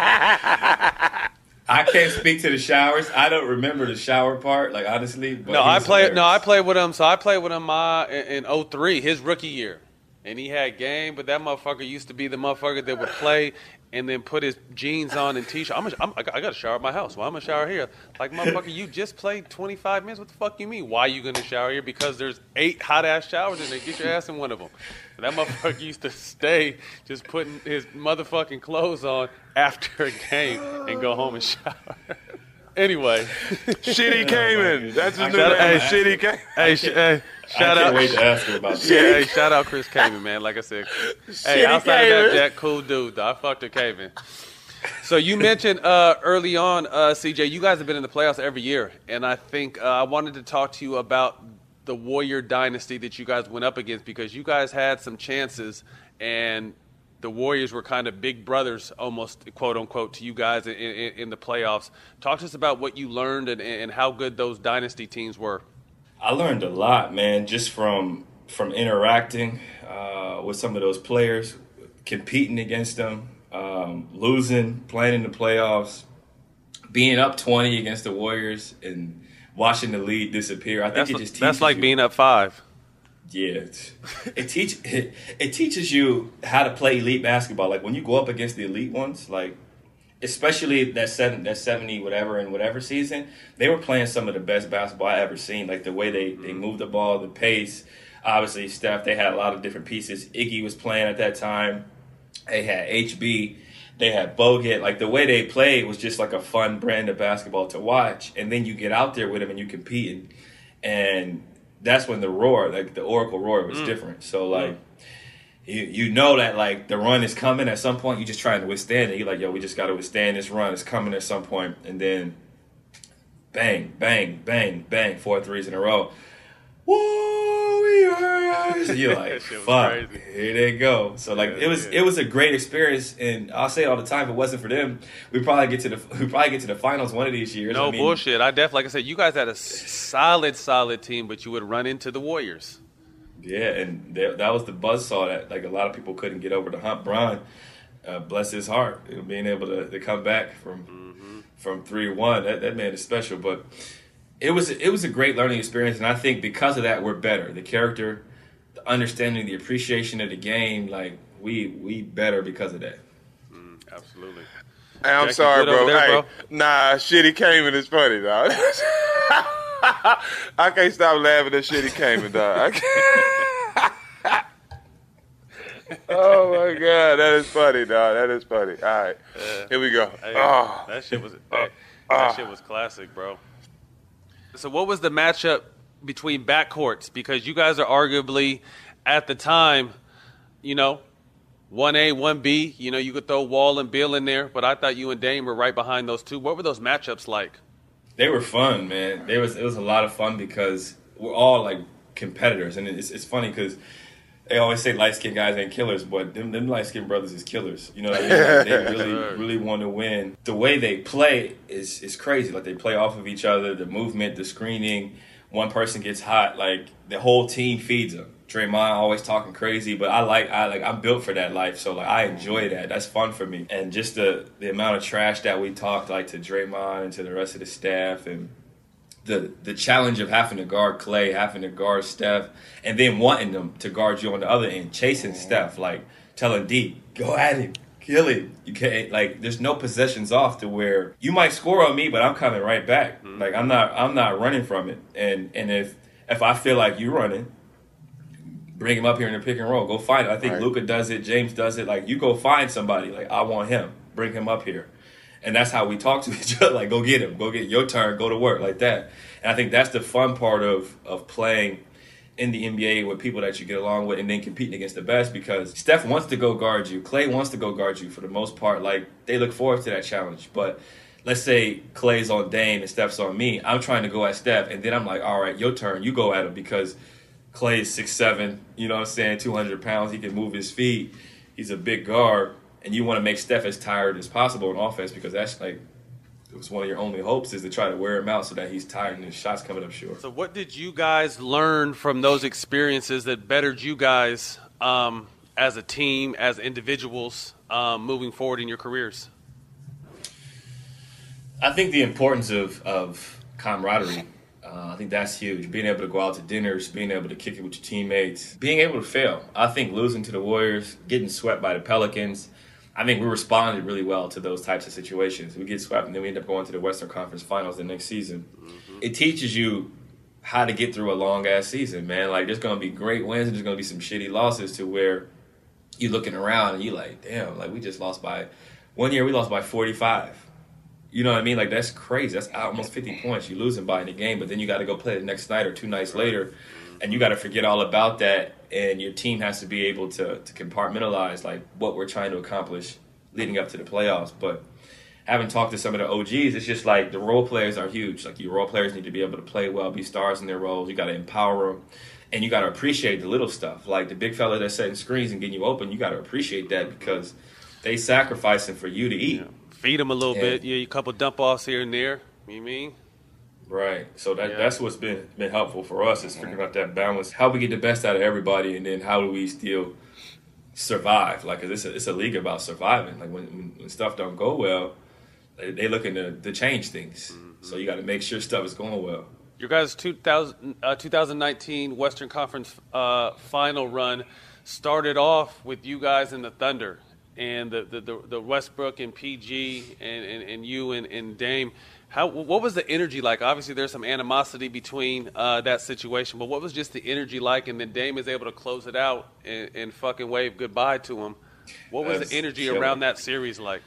I can't speak to the showers. I don't remember the shower part. Like honestly, but no, I played. No, I played with him. So I played with him uh, in, in oh three, his rookie year, and he had game. But that motherfucker used to be the motherfucker that would play and then put his jeans on and t-shirt. I'm, a, I'm I got to shower at my house. Why well, I'm gonna shower here? Like motherfucker, you just played twenty-five minutes. What the fuck you mean? Why are you gonna shower here? Because there's eight hot ass showers in there. Get your ass in one of them. And that motherfucker used to stay just putting his motherfucking clothes on after a game and go home and shower. Anyway, Shitty Kaman. That's his new name. Hey, Shitty Kaman. Hey, sh- hey, shout I can't out. wait to ask him about that. Yeah, hey, shout out Chris Kaman, man. Like I said, hey, outside of that, Jack, cool dude. Though. I fucked with Kaman. So you mentioned uh, early on, uh, C J, you guys have been in the playoffs every year, and I think uh, I wanted to talk to you about the Warrior dynasty that you guys went up against because you guys had some chances and the Warriors were kind of big brothers almost, quote unquote, to you guys in, in, in the playoffs. Talk to us about what you learned and, and how good those dynasty teams were. I learned a lot, man, just from from interacting uh, with some of those players, competing against them, um, losing, playing in the playoffs, being up twenty against the Warriors and watching the lead disappear. I think that's, it just teaches That's like you. being up five. Yeah, it teach it, it teaches you how to play elite basketball. Like when you go up against the elite ones, like especially that seven, that seventy whatever and whatever season, they were playing some of the best basketball I ever seen. Like the way they they moved the ball, the pace. Obviously, Steph. They had a lot of different pieces. Iggy was playing at that time. They had H B. They had Bogut. Like the way they played was just like a fun brand of basketball to watch. And then you get out there with them and you compete and. and that's when the roar, like the Oracle roar, was mm. different. So like, mm. you you know that like the run is coming at some point. You're just trying to withstand it. You're like, yo, we just got to withstand this run. It's coming at some point, and then bang, bang, bang, bang, four threes in a row. Warriors! You're like, fuck, here they go. So like, yeah, it was yeah. it was a great experience, and I'll say it all the time. If it wasn't for them, we probably get to the we probably get to the finals one of these years. No I mean, bullshit. I definitely, like I said, you guys had a solid, solid team, but you would run into the Warriors. Yeah, and that, that was the buzzsaw that like a lot of people couldn't get over the hump. Bron, uh, bless his heart, you know, being able to, to come back from mm-hmm. from three one. That that man is special, but. It was it was a great learning experience, and I think because of that, we're better. The character, the understanding, the appreciation of the game, like we we better because of that. Mm, absolutely. Hey, I'm Jack, sorry, bro. There, hey, bro. Nah, Shitty Kaman is funny, dog. I can't stop laughing at Shitty Kaman, dog. I can't. Oh my God, that is funny, dog. That is funny. All right, uh, here we go. Hey, oh. That shit was that, that shit was classic, bro. So what was the matchup between backcourts because you guys are arguably at the time, you know, one A, one B. You know, you could throw Wall and Beal in there, but I thought you and Dame were right behind those two. What were those matchups like? They were fun, man. They was it was a lot of fun because we're all like competitors, and it's it's funny because they always say light skinned guys ain't killers, but them them light skinned brothers is killers. You know what I mean? Like, they really really want to win. The way they play is is crazy. Like they play off of each other, the movement, the screening. One person gets hot, like the whole team feeds them. Draymond always talking crazy, but I like I like I'm built for that life, so like I enjoy that. That's fun for me. And just the the amount of trash that we talked like to Draymond and to the rest of the staff, and the the challenge of having to guard Clay, having to guard Steph, and then wanting them to guard you on the other end, chasing Steph, like telling D, go at him, kill him. You can't like there's no possessions off to where you might score on me, but I'm coming right back. Mm-hmm. Like I'm not I'm not running from it. And and if if I feel like you running, bring him up here in the pick and roll. Go find it. I think right. Luka does it. James does it. Like, you go find somebody. Like, I want him. Bring him up here. And that's how we talk to each other. Like, go get him. Go get your turn. Go to work. Like that. And I think that's the fun part of of playing in the N B A with people that you get along with and then competing against the best, because Steph wants to go guard you. Clay wants to go guard you for the most part. Like, they look forward to that challenge. But let's say Clay's on Dame and Steph's on me. I'm trying to go at Steph. And then I'm like, all right, your turn. You go at him because Clay is six seven, you know what I'm saying, two hundred pounds. He can move his feet. He's a big guard. And you want to make Steph as tired as possible in offense, because that's like, it was one of your only hopes is to try to wear him out so that he's tired and his shot's coming up short. So what did you guys learn from those experiences that bettered you guys um, as a team, as individuals, um, moving forward in your careers? I think the importance of, of camaraderie. Uh, I think that's huge. Being able to go out to dinners, being able to kick it with your teammates, being able to fail. I think losing to the Warriors, getting swept by the Pelicans, I think we responded really well to those types of situations. We get swept and then we end up going to the Western Conference Finals the next season. Mm-hmm. It teaches you how to get through a long-ass season, man. Like, there's going to be great wins and there's going to be some shitty losses to where you're looking around and you're like, damn, like we just lost by – one year we lost by forty-five. You know what I mean? Like, that's crazy. That's almost fifty points. You're losing by in the game, but then you got to go play the next night or two nights later, and you got to forget all about that, and your team has to be able to, to compartmentalize, like, what we're trying to accomplish leading up to the playoffs. But having talked to some of the O Gs, it's just like the role players are huge. Like, your role players need to be able to play well, be stars in their roles. You got to empower them, and you got to appreciate the little stuff. Like, the big fella that's setting screens and getting you open, you got to appreciate that because they sacrificing for you to eat. Yeah. Feed them a little yeah. bit. Yeah, a couple dump offs here and there. You know what I mean? Right. So that yeah. that's what's been been helpful for us is figuring out that balance. How we get the best out of everybody, and then how do we still survive? Like, cause it's a, it's a league about surviving. Like, when, when, when stuff don't go well, they, they looking to, to change things. Mm-hmm. So you got to make sure stuff is going well. Your guys' two thousand, uh, twenty nineteen Western Conference uh, final run started off with you guys and the Thunder. And the, the, the, the Westbrook and P G and, and, and you and, and Dame, how what was the energy like? Obviously, there's some animosity between uh, that situation, but what was just the energy like? And then Dame is able to close it out and, and fucking wave goodbye to him. What was That's the energy chilling. around that series like?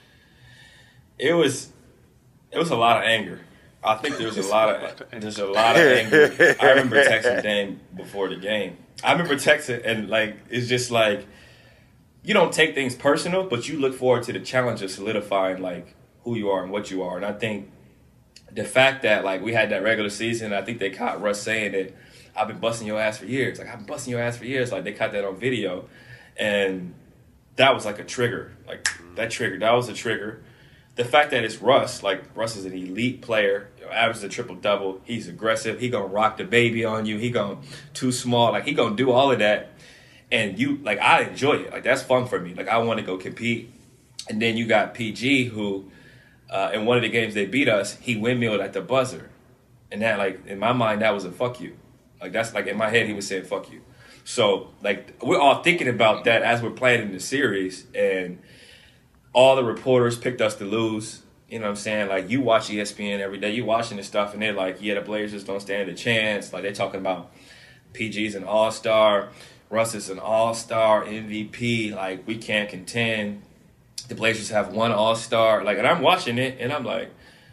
It was it was a lot of anger. I think there was a lot of there's a lot of anger. I remember texting Dame before the game. I remember texting and like it's just like. You don't take things personal, but you look forward to the challenge of solidifying, like, who you are and what you are. And I think the fact that, like, we had that regular season, I think they caught Russ saying that, I've been busting your ass for years. Like, I've been busting your ass for years. Like, they caught that on video. And that was, like, a trigger. Like, that trigger, that was a trigger. The fact that it's Russ, like, Russ is an elite player, you know, averages a triple-double. He's aggressive. He gonna rock the baby on you. He gonna too small. Like, he gonna do all of that. And you, like, I enjoy it. Like, that's fun for me. Like, I want to go compete. And then you got P G, who, uh, in one of the games they beat us, he windmilled at the buzzer. And that, like, in my mind, that was a fuck you. Like, that's, like, in my head, he was saying fuck you. So, like, we're all thinking about that as we're playing in the series. And all the reporters picked us to lose. You know what I'm saying? Like, you watch E S P N every day. You watching this stuff, and they're like, yeah, the Blazers don't stand a chance. Like, they're talking about P G's an all-star. Russ is an all-star, M V P. Like, we can't contend. The Blazers have one all-star. Like, and I'm watching it, and I'm like,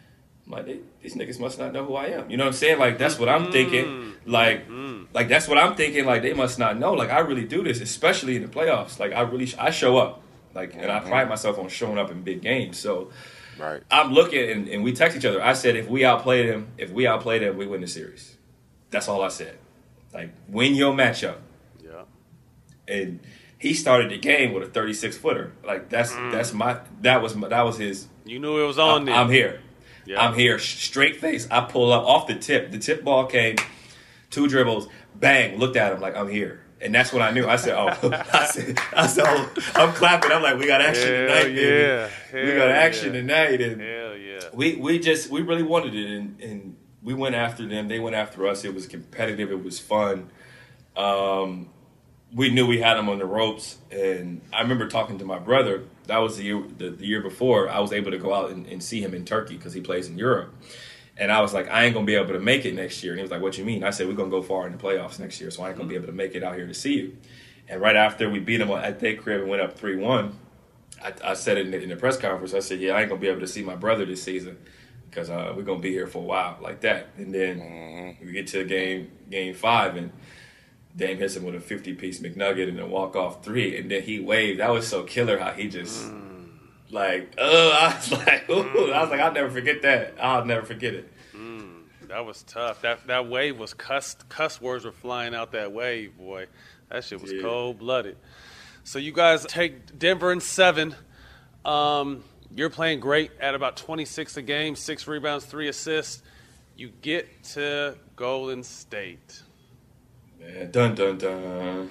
I'm like, they, these niggas must not know who I am. You know what I'm saying? Like, that's what I'm thinking. Like, Mm-hmm. like that's what I'm thinking. Like, they must not know. Like, I really do this, especially in the playoffs. Like, I really, I show up. Like, and I pride myself on showing up in big games. So, right. I'm looking, and, and we text each other. I said, if we outplay them, if we outplay them, we win the series. That's all I said. Like, win your matchup. Yeah. And he started the game with a thirty-six footer. Like, that's Mm. that's my that was my, that was his. You knew it was on I, there. I'm here. Yeah. I'm here. Straight face. I pull up off the tip. The tip ball came, two dribbles, bang. Looked at him like, I'm here. And that's when I knew. I said, oh, I said, I said, oh, I'm clapping. I'm like, we got action Hell tonight, baby. yeah. We Hell got action yeah. tonight. And Hell yeah. we we just we really wanted it, and, and we went after them. They went after us. It was competitive. It was fun. Um, we knew we had them on the ropes, and I remember talking to my brother. That was the year the, the year before. I was able to go out and, and see him in Turkey because he plays in Europe. And I was like, I ain't gonna be able to make it next year. And he was like, what you mean? I said, we're gonna go far in the playoffs next year, so I ain't gonna be able to make it out here to see you. And right after we beat them at their crib and went up three one, I, I said it in the, in the press conference. I said, yeah, I ain't gonna be able to see my brother this season because uh, we're gonna be here for a while like that. And then mm-hmm. we get to game game five, and Dame hits him with a fifty-piece McNugget and a walk-off three, and then he waved. That was so killer how he just mm. like, oh, I was like, ooh, mm. I was like, I'll never forget that. I'll never forget it. Mm. That was tough. That that wave was cuss cuss words were flying out that wave, boy. That shit was yeah. cold-blooded. So you guys take Denver in seven. Um, you're playing great at about twenty-six a game, six rebounds, three assists. You get to Golden State. Man, dun dun dun.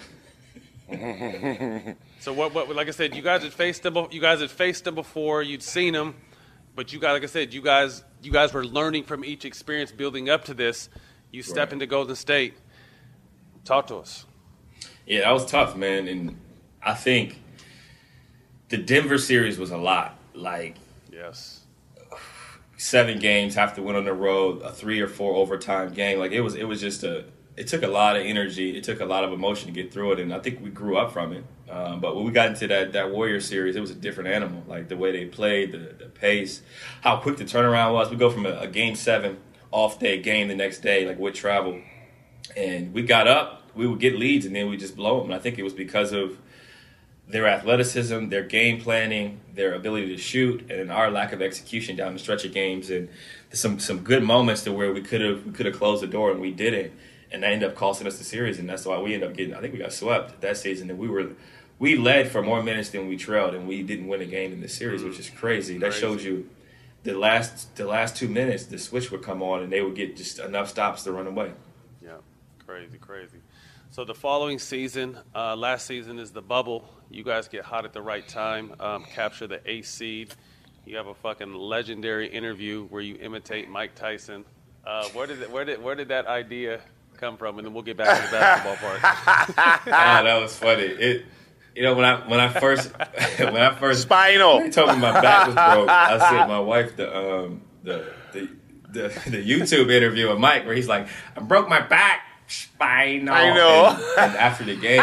So what? What? Like I said, you guys had faced them. You guys had faced them before. You'd seen them, but you guys, like I said, you guys, you guys were learning from each experience, building up to this. You step right. into Golden State. Talk to us. Yeah, that was tough, man, and I think the Denver series was a lot. Like, yes, seven games, have to win on the road, a three or four overtime game. Like it was, it was just a. It took a lot of energy. It took a lot of emotion to get through it, and I think we grew up from it. Um, but when we got into that that Warrior series, it was a different animal. Like the way they played, the, the pace, how quick the turnaround was. We go from a, a game seven off day game the next day, like with travel, and we got up. We would get leads, and then we just blow them. And I think it was because of their athleticism, their game planning, their ability to shoot, and our lack of execution down the stretch of games. And some some good moments to where we could have we could have closed the door, and we didn't. And that ended up costing us the series, and that's why we ended up getting. I think we got swept that season, and we were we led for more minutes than we trailed, and we didn't win a game in the series, which is crazy. That shows you the last the last two minutes, the switch would come on, and they would get just enough stops to run away. Yeah, crazy, crazy. So the following season, uh, last season is the bubble. You guys get hot at the right time, um, capture the eighth seed. You have a fucking legendary interview where you imitate Mike Tyson. Uh, where did where did where did that idea come from? And then we'll get back to the basketball part. Ah, that was funny. It, you know, when I when I first when I first spinal. They told me my back was broke. I sent my wife the um the the the, the YouTube interview of Mike where he's like, I broke my back. Spinal. I know. And, and after the game,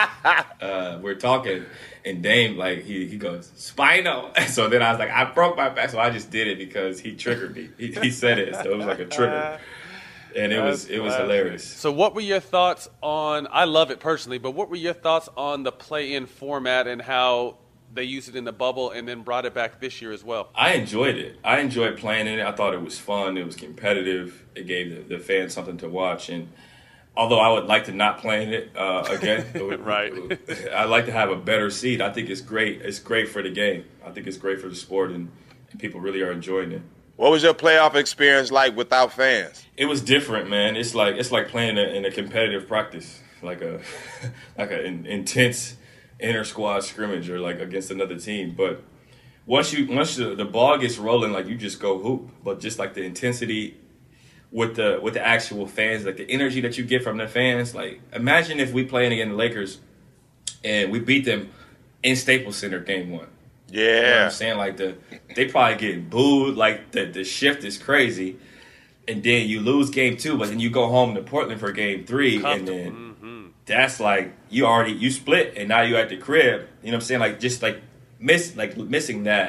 uh, we're talking, and Dame like he he goes spinal. So then I was like, I broke my back, so I just did it because he triggered me. He, he said it, so it was like a trigger, and it was it was hilarious. So what were your thoughts on? I love it personally, but what were your thoughts on the play-in format and how they used it in the bubble and then brought it back this year as well? I enjoyed it. I enjoyed playing in it. I thought it was fun. It was competitive. It gave the, the fans something to watch. And although I would like to not play in it uh, again, right? I'd like to have a better seat. I think it's great. It's great for the game. I think it's great for the sport, and, and people really are enjoying it. What was your playoff experience like without fans? It was different, man. It's like it's like playing in a, in a competitive practice, like a like an intense inter squad scrimmage or like against another team. But once you once the, the ball gets rolling, like you just go hoop. But just like the intensity with the with the actual fans, like the energy that you get from the fans. Like imagine if we playing against the Lakers and we beat them in Staples Center game one. Yeah. You know what I'm saying? Like the they probably get booed, like the the shift is crazy. And then you lose game two, but then you go home to Portland for game three, and then mm-hmm. that's like you already you split, and now you at the crib. You know what I'm saying? Like just like miss like missing that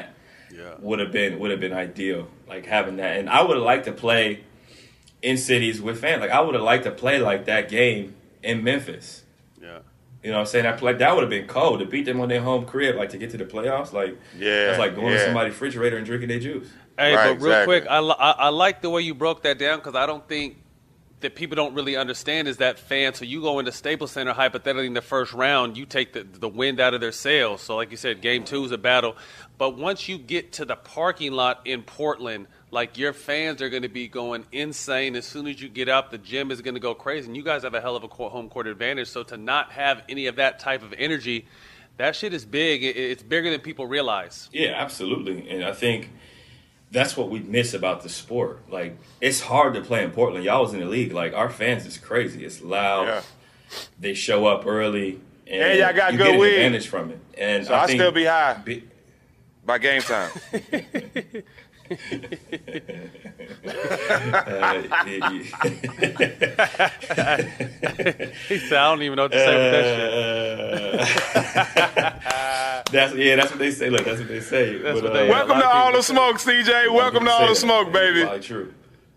yeah. would have been would have been ideal. Like having that, and I would have liked to play in cities with fans. Like I would have liked to play like that game in Memphis. Yeah. You know what I'm saying? I like that would have been cold to beat them on their home crib, like to get to the playoffs. Like yeah, that's like going yeah. to somebody's refrigerator and drinking their juice. Hey, Right, but real exactly. quick, I, li- I, I like the way you broke that down because I don't think that people don't really understand is that fan. So you go into Staples Center, hypothetically in the first round, you take the, the wind out of their sails. So like you said, game two is a battle. But once you get to the parking lot in Portland, like your fans are going to be going insane. As soon as you get out, the gym is going to go crazy. And you guys have a hell of a court, home court advantage. So to not have any of that type of energy, that shit is big. It, it's bigger than people realize. Yeah, absolutely. And I think that's what we miss about the sport. Like, it's hard to play in Portland. Y'all was in the league. Like, our fans is crazy. It's loud. Yeah. They show up early. And, And y'all got you good get an weed. advantage from it. And So I, I think still be high Be, by game time. uh, He said, I don't even know what to say with that shit. That's yeah, that's what they say. Look, that's what they say. That's But, what uh, they- Welcome to all the smoke, C J. Welcome to all the smoke, baby. Probably true.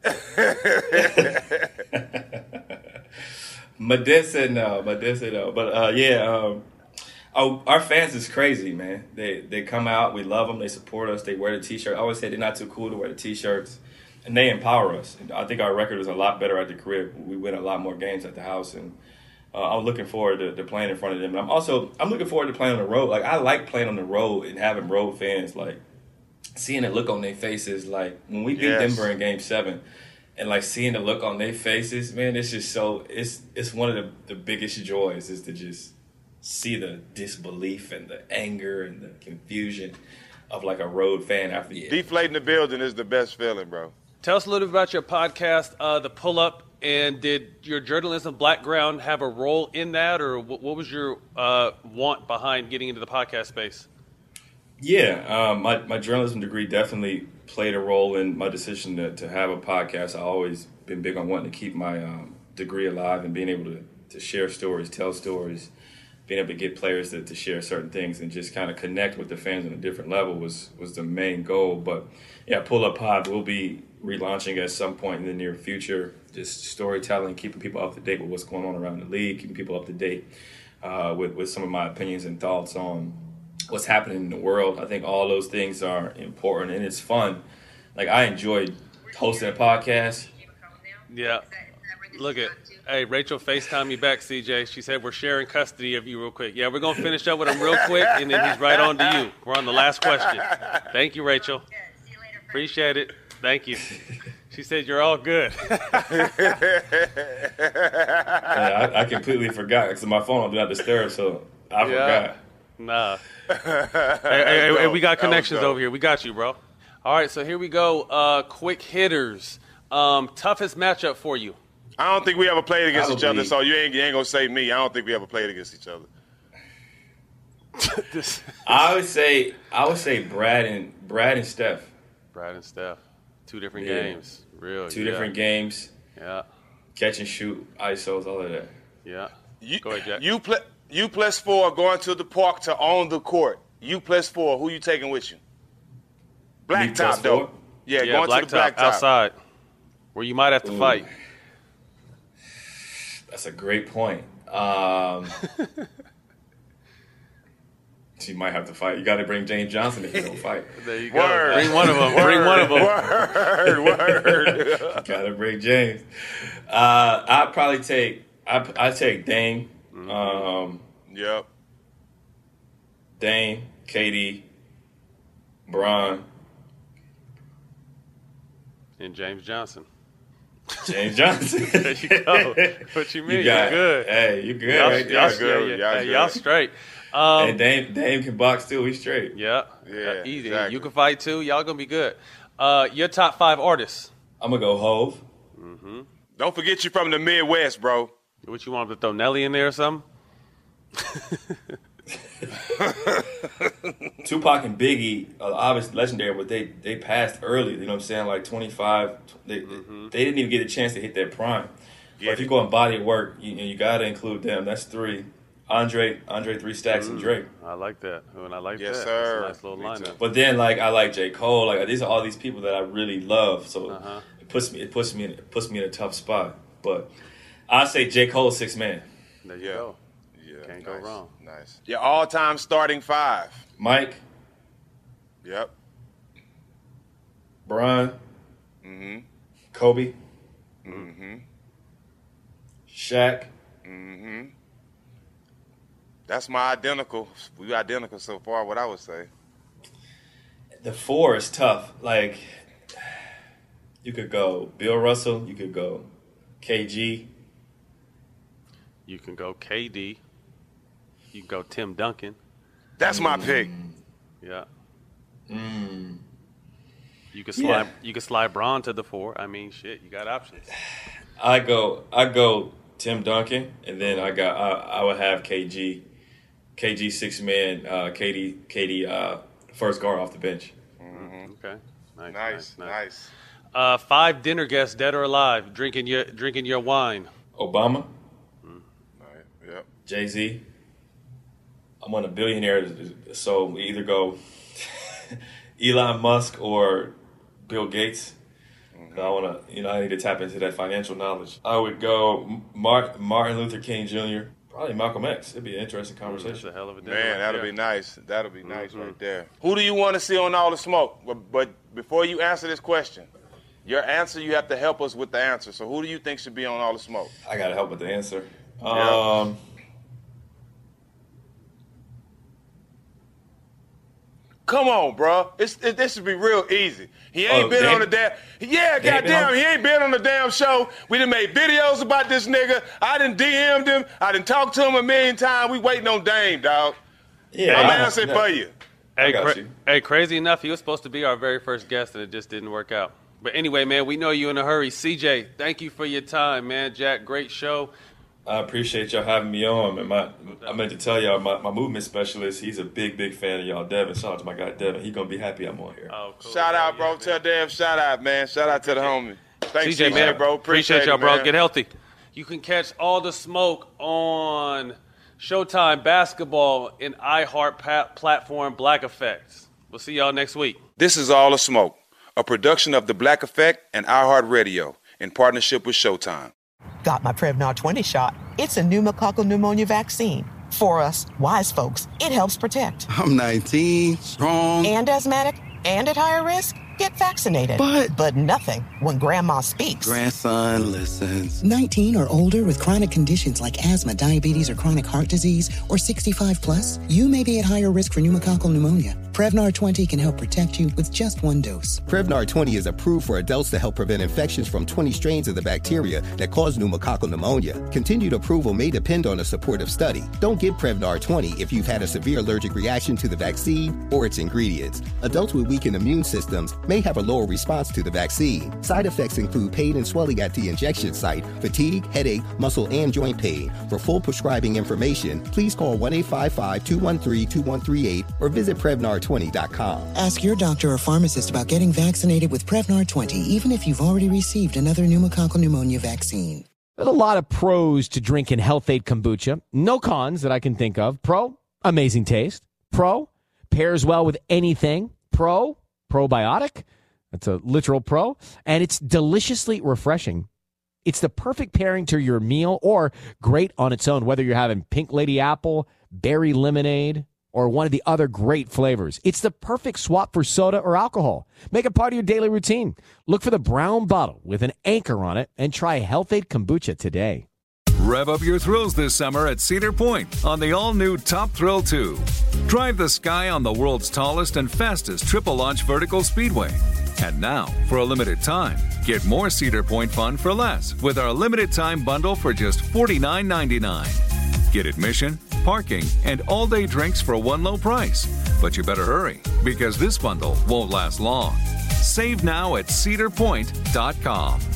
My dad said no. My dad said no. But uh, yeah, um, oh, our fans is crazy, man. They they come out. We love them. They support us. They wear the T-shirt. I always say they're not too cool to wear the T-shirts, and they empower us. And I think our record is a lot better at the crib. We win a lot more games at the house, and uh, I'm looking forward to, to playing in front of them. And I'm also I'm looking forward to playing on the road. Like I like playing on the road and having road fans. Like seeing the look on their faces. Like when we beat Yes. Denver in Game Seven. And like seeing the look on their faces, man, it's just so it's it's one of the, the biggest joys is to just see the disbelief and the anger and the confusion of like a road fan after you. Deflating the building is the best feeling, bro. Tell us a little bit about your podcast, uh, The Pull Up, and did your journalism background have a role in that, or what, what was your uh, want behind getting into the podcast space? Yeah, um, my my journalism degree definitely played a role in my decision to, to have a podcast. I always been big on wanting to keep my um, degree alive and being able to, to share stories, tell stories, being able to get players to, to share certain things and just kind of connect with the fans on a different level was was the main goal. But yeah, Pull Up Pod will be relaunching at some point in the near future. Just storytelling, keeping people up to date with what's going on around the league, keeping people up to date uh, with with some of my opinions and thoughts on what's happening in the world. I think all those things are important and it's fun. Like I enjoyed hosting a podcast. Yeah. Look at, hey, Rachel FaceTime me back, C J. She said we're sharing custody of you real quick. Yeah, we're going to finish up with him real quick, and then he's right on to you. We're on the last question. Thank you, Rachel. Appreciate it. Thank you. She said you're all good. Yeah, I, I completely forgot because my phone on Do Not Disturb, so I Yeah. forgot. Nah. hey, hey, hey, we got connections over here. We got you, bro. All right, so here we go. Uh, quick hitters. Um, toughest matchup for you. I don't think we ever played against each Probably. other, so you ain't, you ain't gonna say me. I don't think we ever played against each other. I would say I would say Brad and Brad and Steph. Brad and Steph. Two different Yeah. games. Real. Two yeah. different games. Yeah. Catch and shoot, I S Os, all of that. Yeah. You, Go ahead, Jack. You play. You plus four going to the park to own the court. You plus four. Who you taking with you? Me plus Blacktop though. four? Yeah, yeah, going blacktop, to the blacktop. outside, where you might have to Ooh. fight. That's a great point. Um, so you might have to fight. You got to bring James Johnson if you don't fight. There you go. Word. Bring one of them. Bring one of them. Word, word. Got to bring James. Uh, I'd probably take. I I take Dame. Mm-hmm. Um, Yep. Dame, K D, Bron, And James Johnson. James Johnson. There you go. What you mean? You got, You're good. Hey, you good Y'all, right y'all, there. good. yeah, Y'all yeah, hey, good. y'all straight. Um, And Dame, Dame can box too. He's straight. yeah, Yeah, uh, easy. exactly. You can fight too. Y'all gonna be good. Uh, your top five artists. I'm gonna go Hove. Mm-hmm. Don't forget you from the Midwest, bro. What you want to throw Nelly in there or something? Tupac and Biggie, uh, obviously legendary, but they they passed early. You know what I'm saying? Like twenty-five. They Mm-hmm. they didn't even get a chance to hit their prime. Yeah. But if you go on body of work, you you got to include them. That's three. Andre, Andre Three Stacks, Mm, and Drake. I like that. And I like Yes, that. sir. That's a nice little lineup. But then, like, I like J. Cole. Like, these are all these people that I really love. So Uh-huh. it puts me, it puts me, in, it puts me in a tough spot. But I say J. Cole six man. There you Yeah. go. Yeah, Can't nice, go wrong. Nice. Your all-time starting five. Mike, Yep. Bron, Mm-hmm. Kobe, Mm-hmm. Shaq. Mm-hmm. That's my identical. We identical so far, what I would say. The four is tough. Like, you could go Bill Russell. You could go K G. You can go K D. You can go Tim Duncan. That's my pick. Yeah. Mm. You can slide. Yeah. You can slide Braun to the four. I mean, shit. You got options. I go, I go Tim Duncan, and then I got, I, I would have K G, K G six man, uh, K D, K D uh, first guard off the bench. Mm-hmm. Okay. Nice. Nice, Nice. nice. Uh, five dinner guests, dead or alive, drinking your drinking your wine. Obama, Right. Yep. Jay Z. I'm on a billionaire, so we either go Elon Musk or Bill Gates. I want to, you know, I need to tap into that financial knowledge. I would go Mar- Martin Luther King Junior Probably Malcolm X. It'd be an interesting conversation. That's a hell of a dinner. Man, right that'll there. be nice. That'll be nice Mhm. right there. Who do you want to see on All the Smoke? But, but before you answer this question, your answer, you have to help us with the answer. So who do you think should be on All the Smoke? I got to help with the answer. Yeah. Um, Come on, bro. It's, it, this should be real easy. He ain't Oh, been Dame- on the damn. Yeah, Dame been goddamn, on- he ain't been on the damn show. We done made videos about this nigga. I done D M'd him. I done talked to him a million times. We waiting on Dame, dog. yeah, I'm I- answering no. for you. I Hey, got cra- you. hey, crazy enough, he was supposed to be our very first guest, and it just didn't work out. But anyway, man, we know you in a hurry. C J, thank you for your time, man. Jack, great show. I appreciate y'all having me on. And my, I meant to tell y'all, my, my movement specialist, he's a big, big fan of y'all. Devin, shout out to my guy Devin. He gonna be happy I'm on here. Oh, cool. Shout out, bro. Tell Dave, shout out, man. Shout out to the homie. Thanks, C J, man, bro. Appreciate it, y'all, bro. man. Get healthy. You can catch All the Smoke on Showtime Basketball and iHeart pa- platform Black Effects. We'll see y'all next week. This is All the Smoke, a production of The Black Effect and iHeartRadio in partnership with Showtime. Got my Prevnar twenty shot. It's a pneumococcal pneumonia vaccine. For us, wise folks, it helps protect. I'm nineteen, strong. And asthmatic and at higher risk? Get vaccinated. But- But nothing when grandma speaks. Grandson listens. nineteen or older with chronic conditions like asthma, diabetes, or chronic heart disease, or sixty-five plus, you may be at higher risk for pneumococcal pneumonia. Prevnar twenty can help protect you with just one dose. Prevnar twenty is approved for adults to help prevent infections from twenty strains of the bacteria that cause pneumococcal pneumonia. Continued approval may depend on a supportive study. Don't get Prevnar twenty if you've had a severe allergic reaction to the vaccine or its ingredients. Adults with weakened immune systems may have a lower response to the vaccine. Side effects include pain and swelling at the injection site, fatigue, headache, muscle, and joint pain. For full prescribing information, please call one eight five five, two one three, two one three eight or visit Prevnar twenty dot com. Ask your doctor or pharmacist about getting vaccinated with Prevnar twenty, even if you've already received another pneumococcal pneumonia vaccine. There's a lot of pros to drinking Healthade kombucha. No cons that I can think of. Pro, amazing taste. Pro, pairs well with anything. Pro, probiotic. That's a literal pro. And it's deliciously refreshing. It's the perfect pairing to your meal or great on its own, whether you're having pink lady apple, berry lemonade, or one of the other great flavors. It's the perfect swap for soda or alcohol. Make it part of your daily routine. Look for the brown bottle with an anchor on it and try Healthade kombucha today. Rev up your thrills this summer at Cedar Point on the all-new Top Thrill two. Drive the sky on the world's tallest and fastest triple-launch vertical speedway. And now, for a limited time, get more Cedar Point fun for less with our limited-time bundle for just forty-nine ninety-nine. Get admission, parking, and all-day drinks for one low price. But you better hurry, because this bundle won't last long. Save now at cedar point dot com.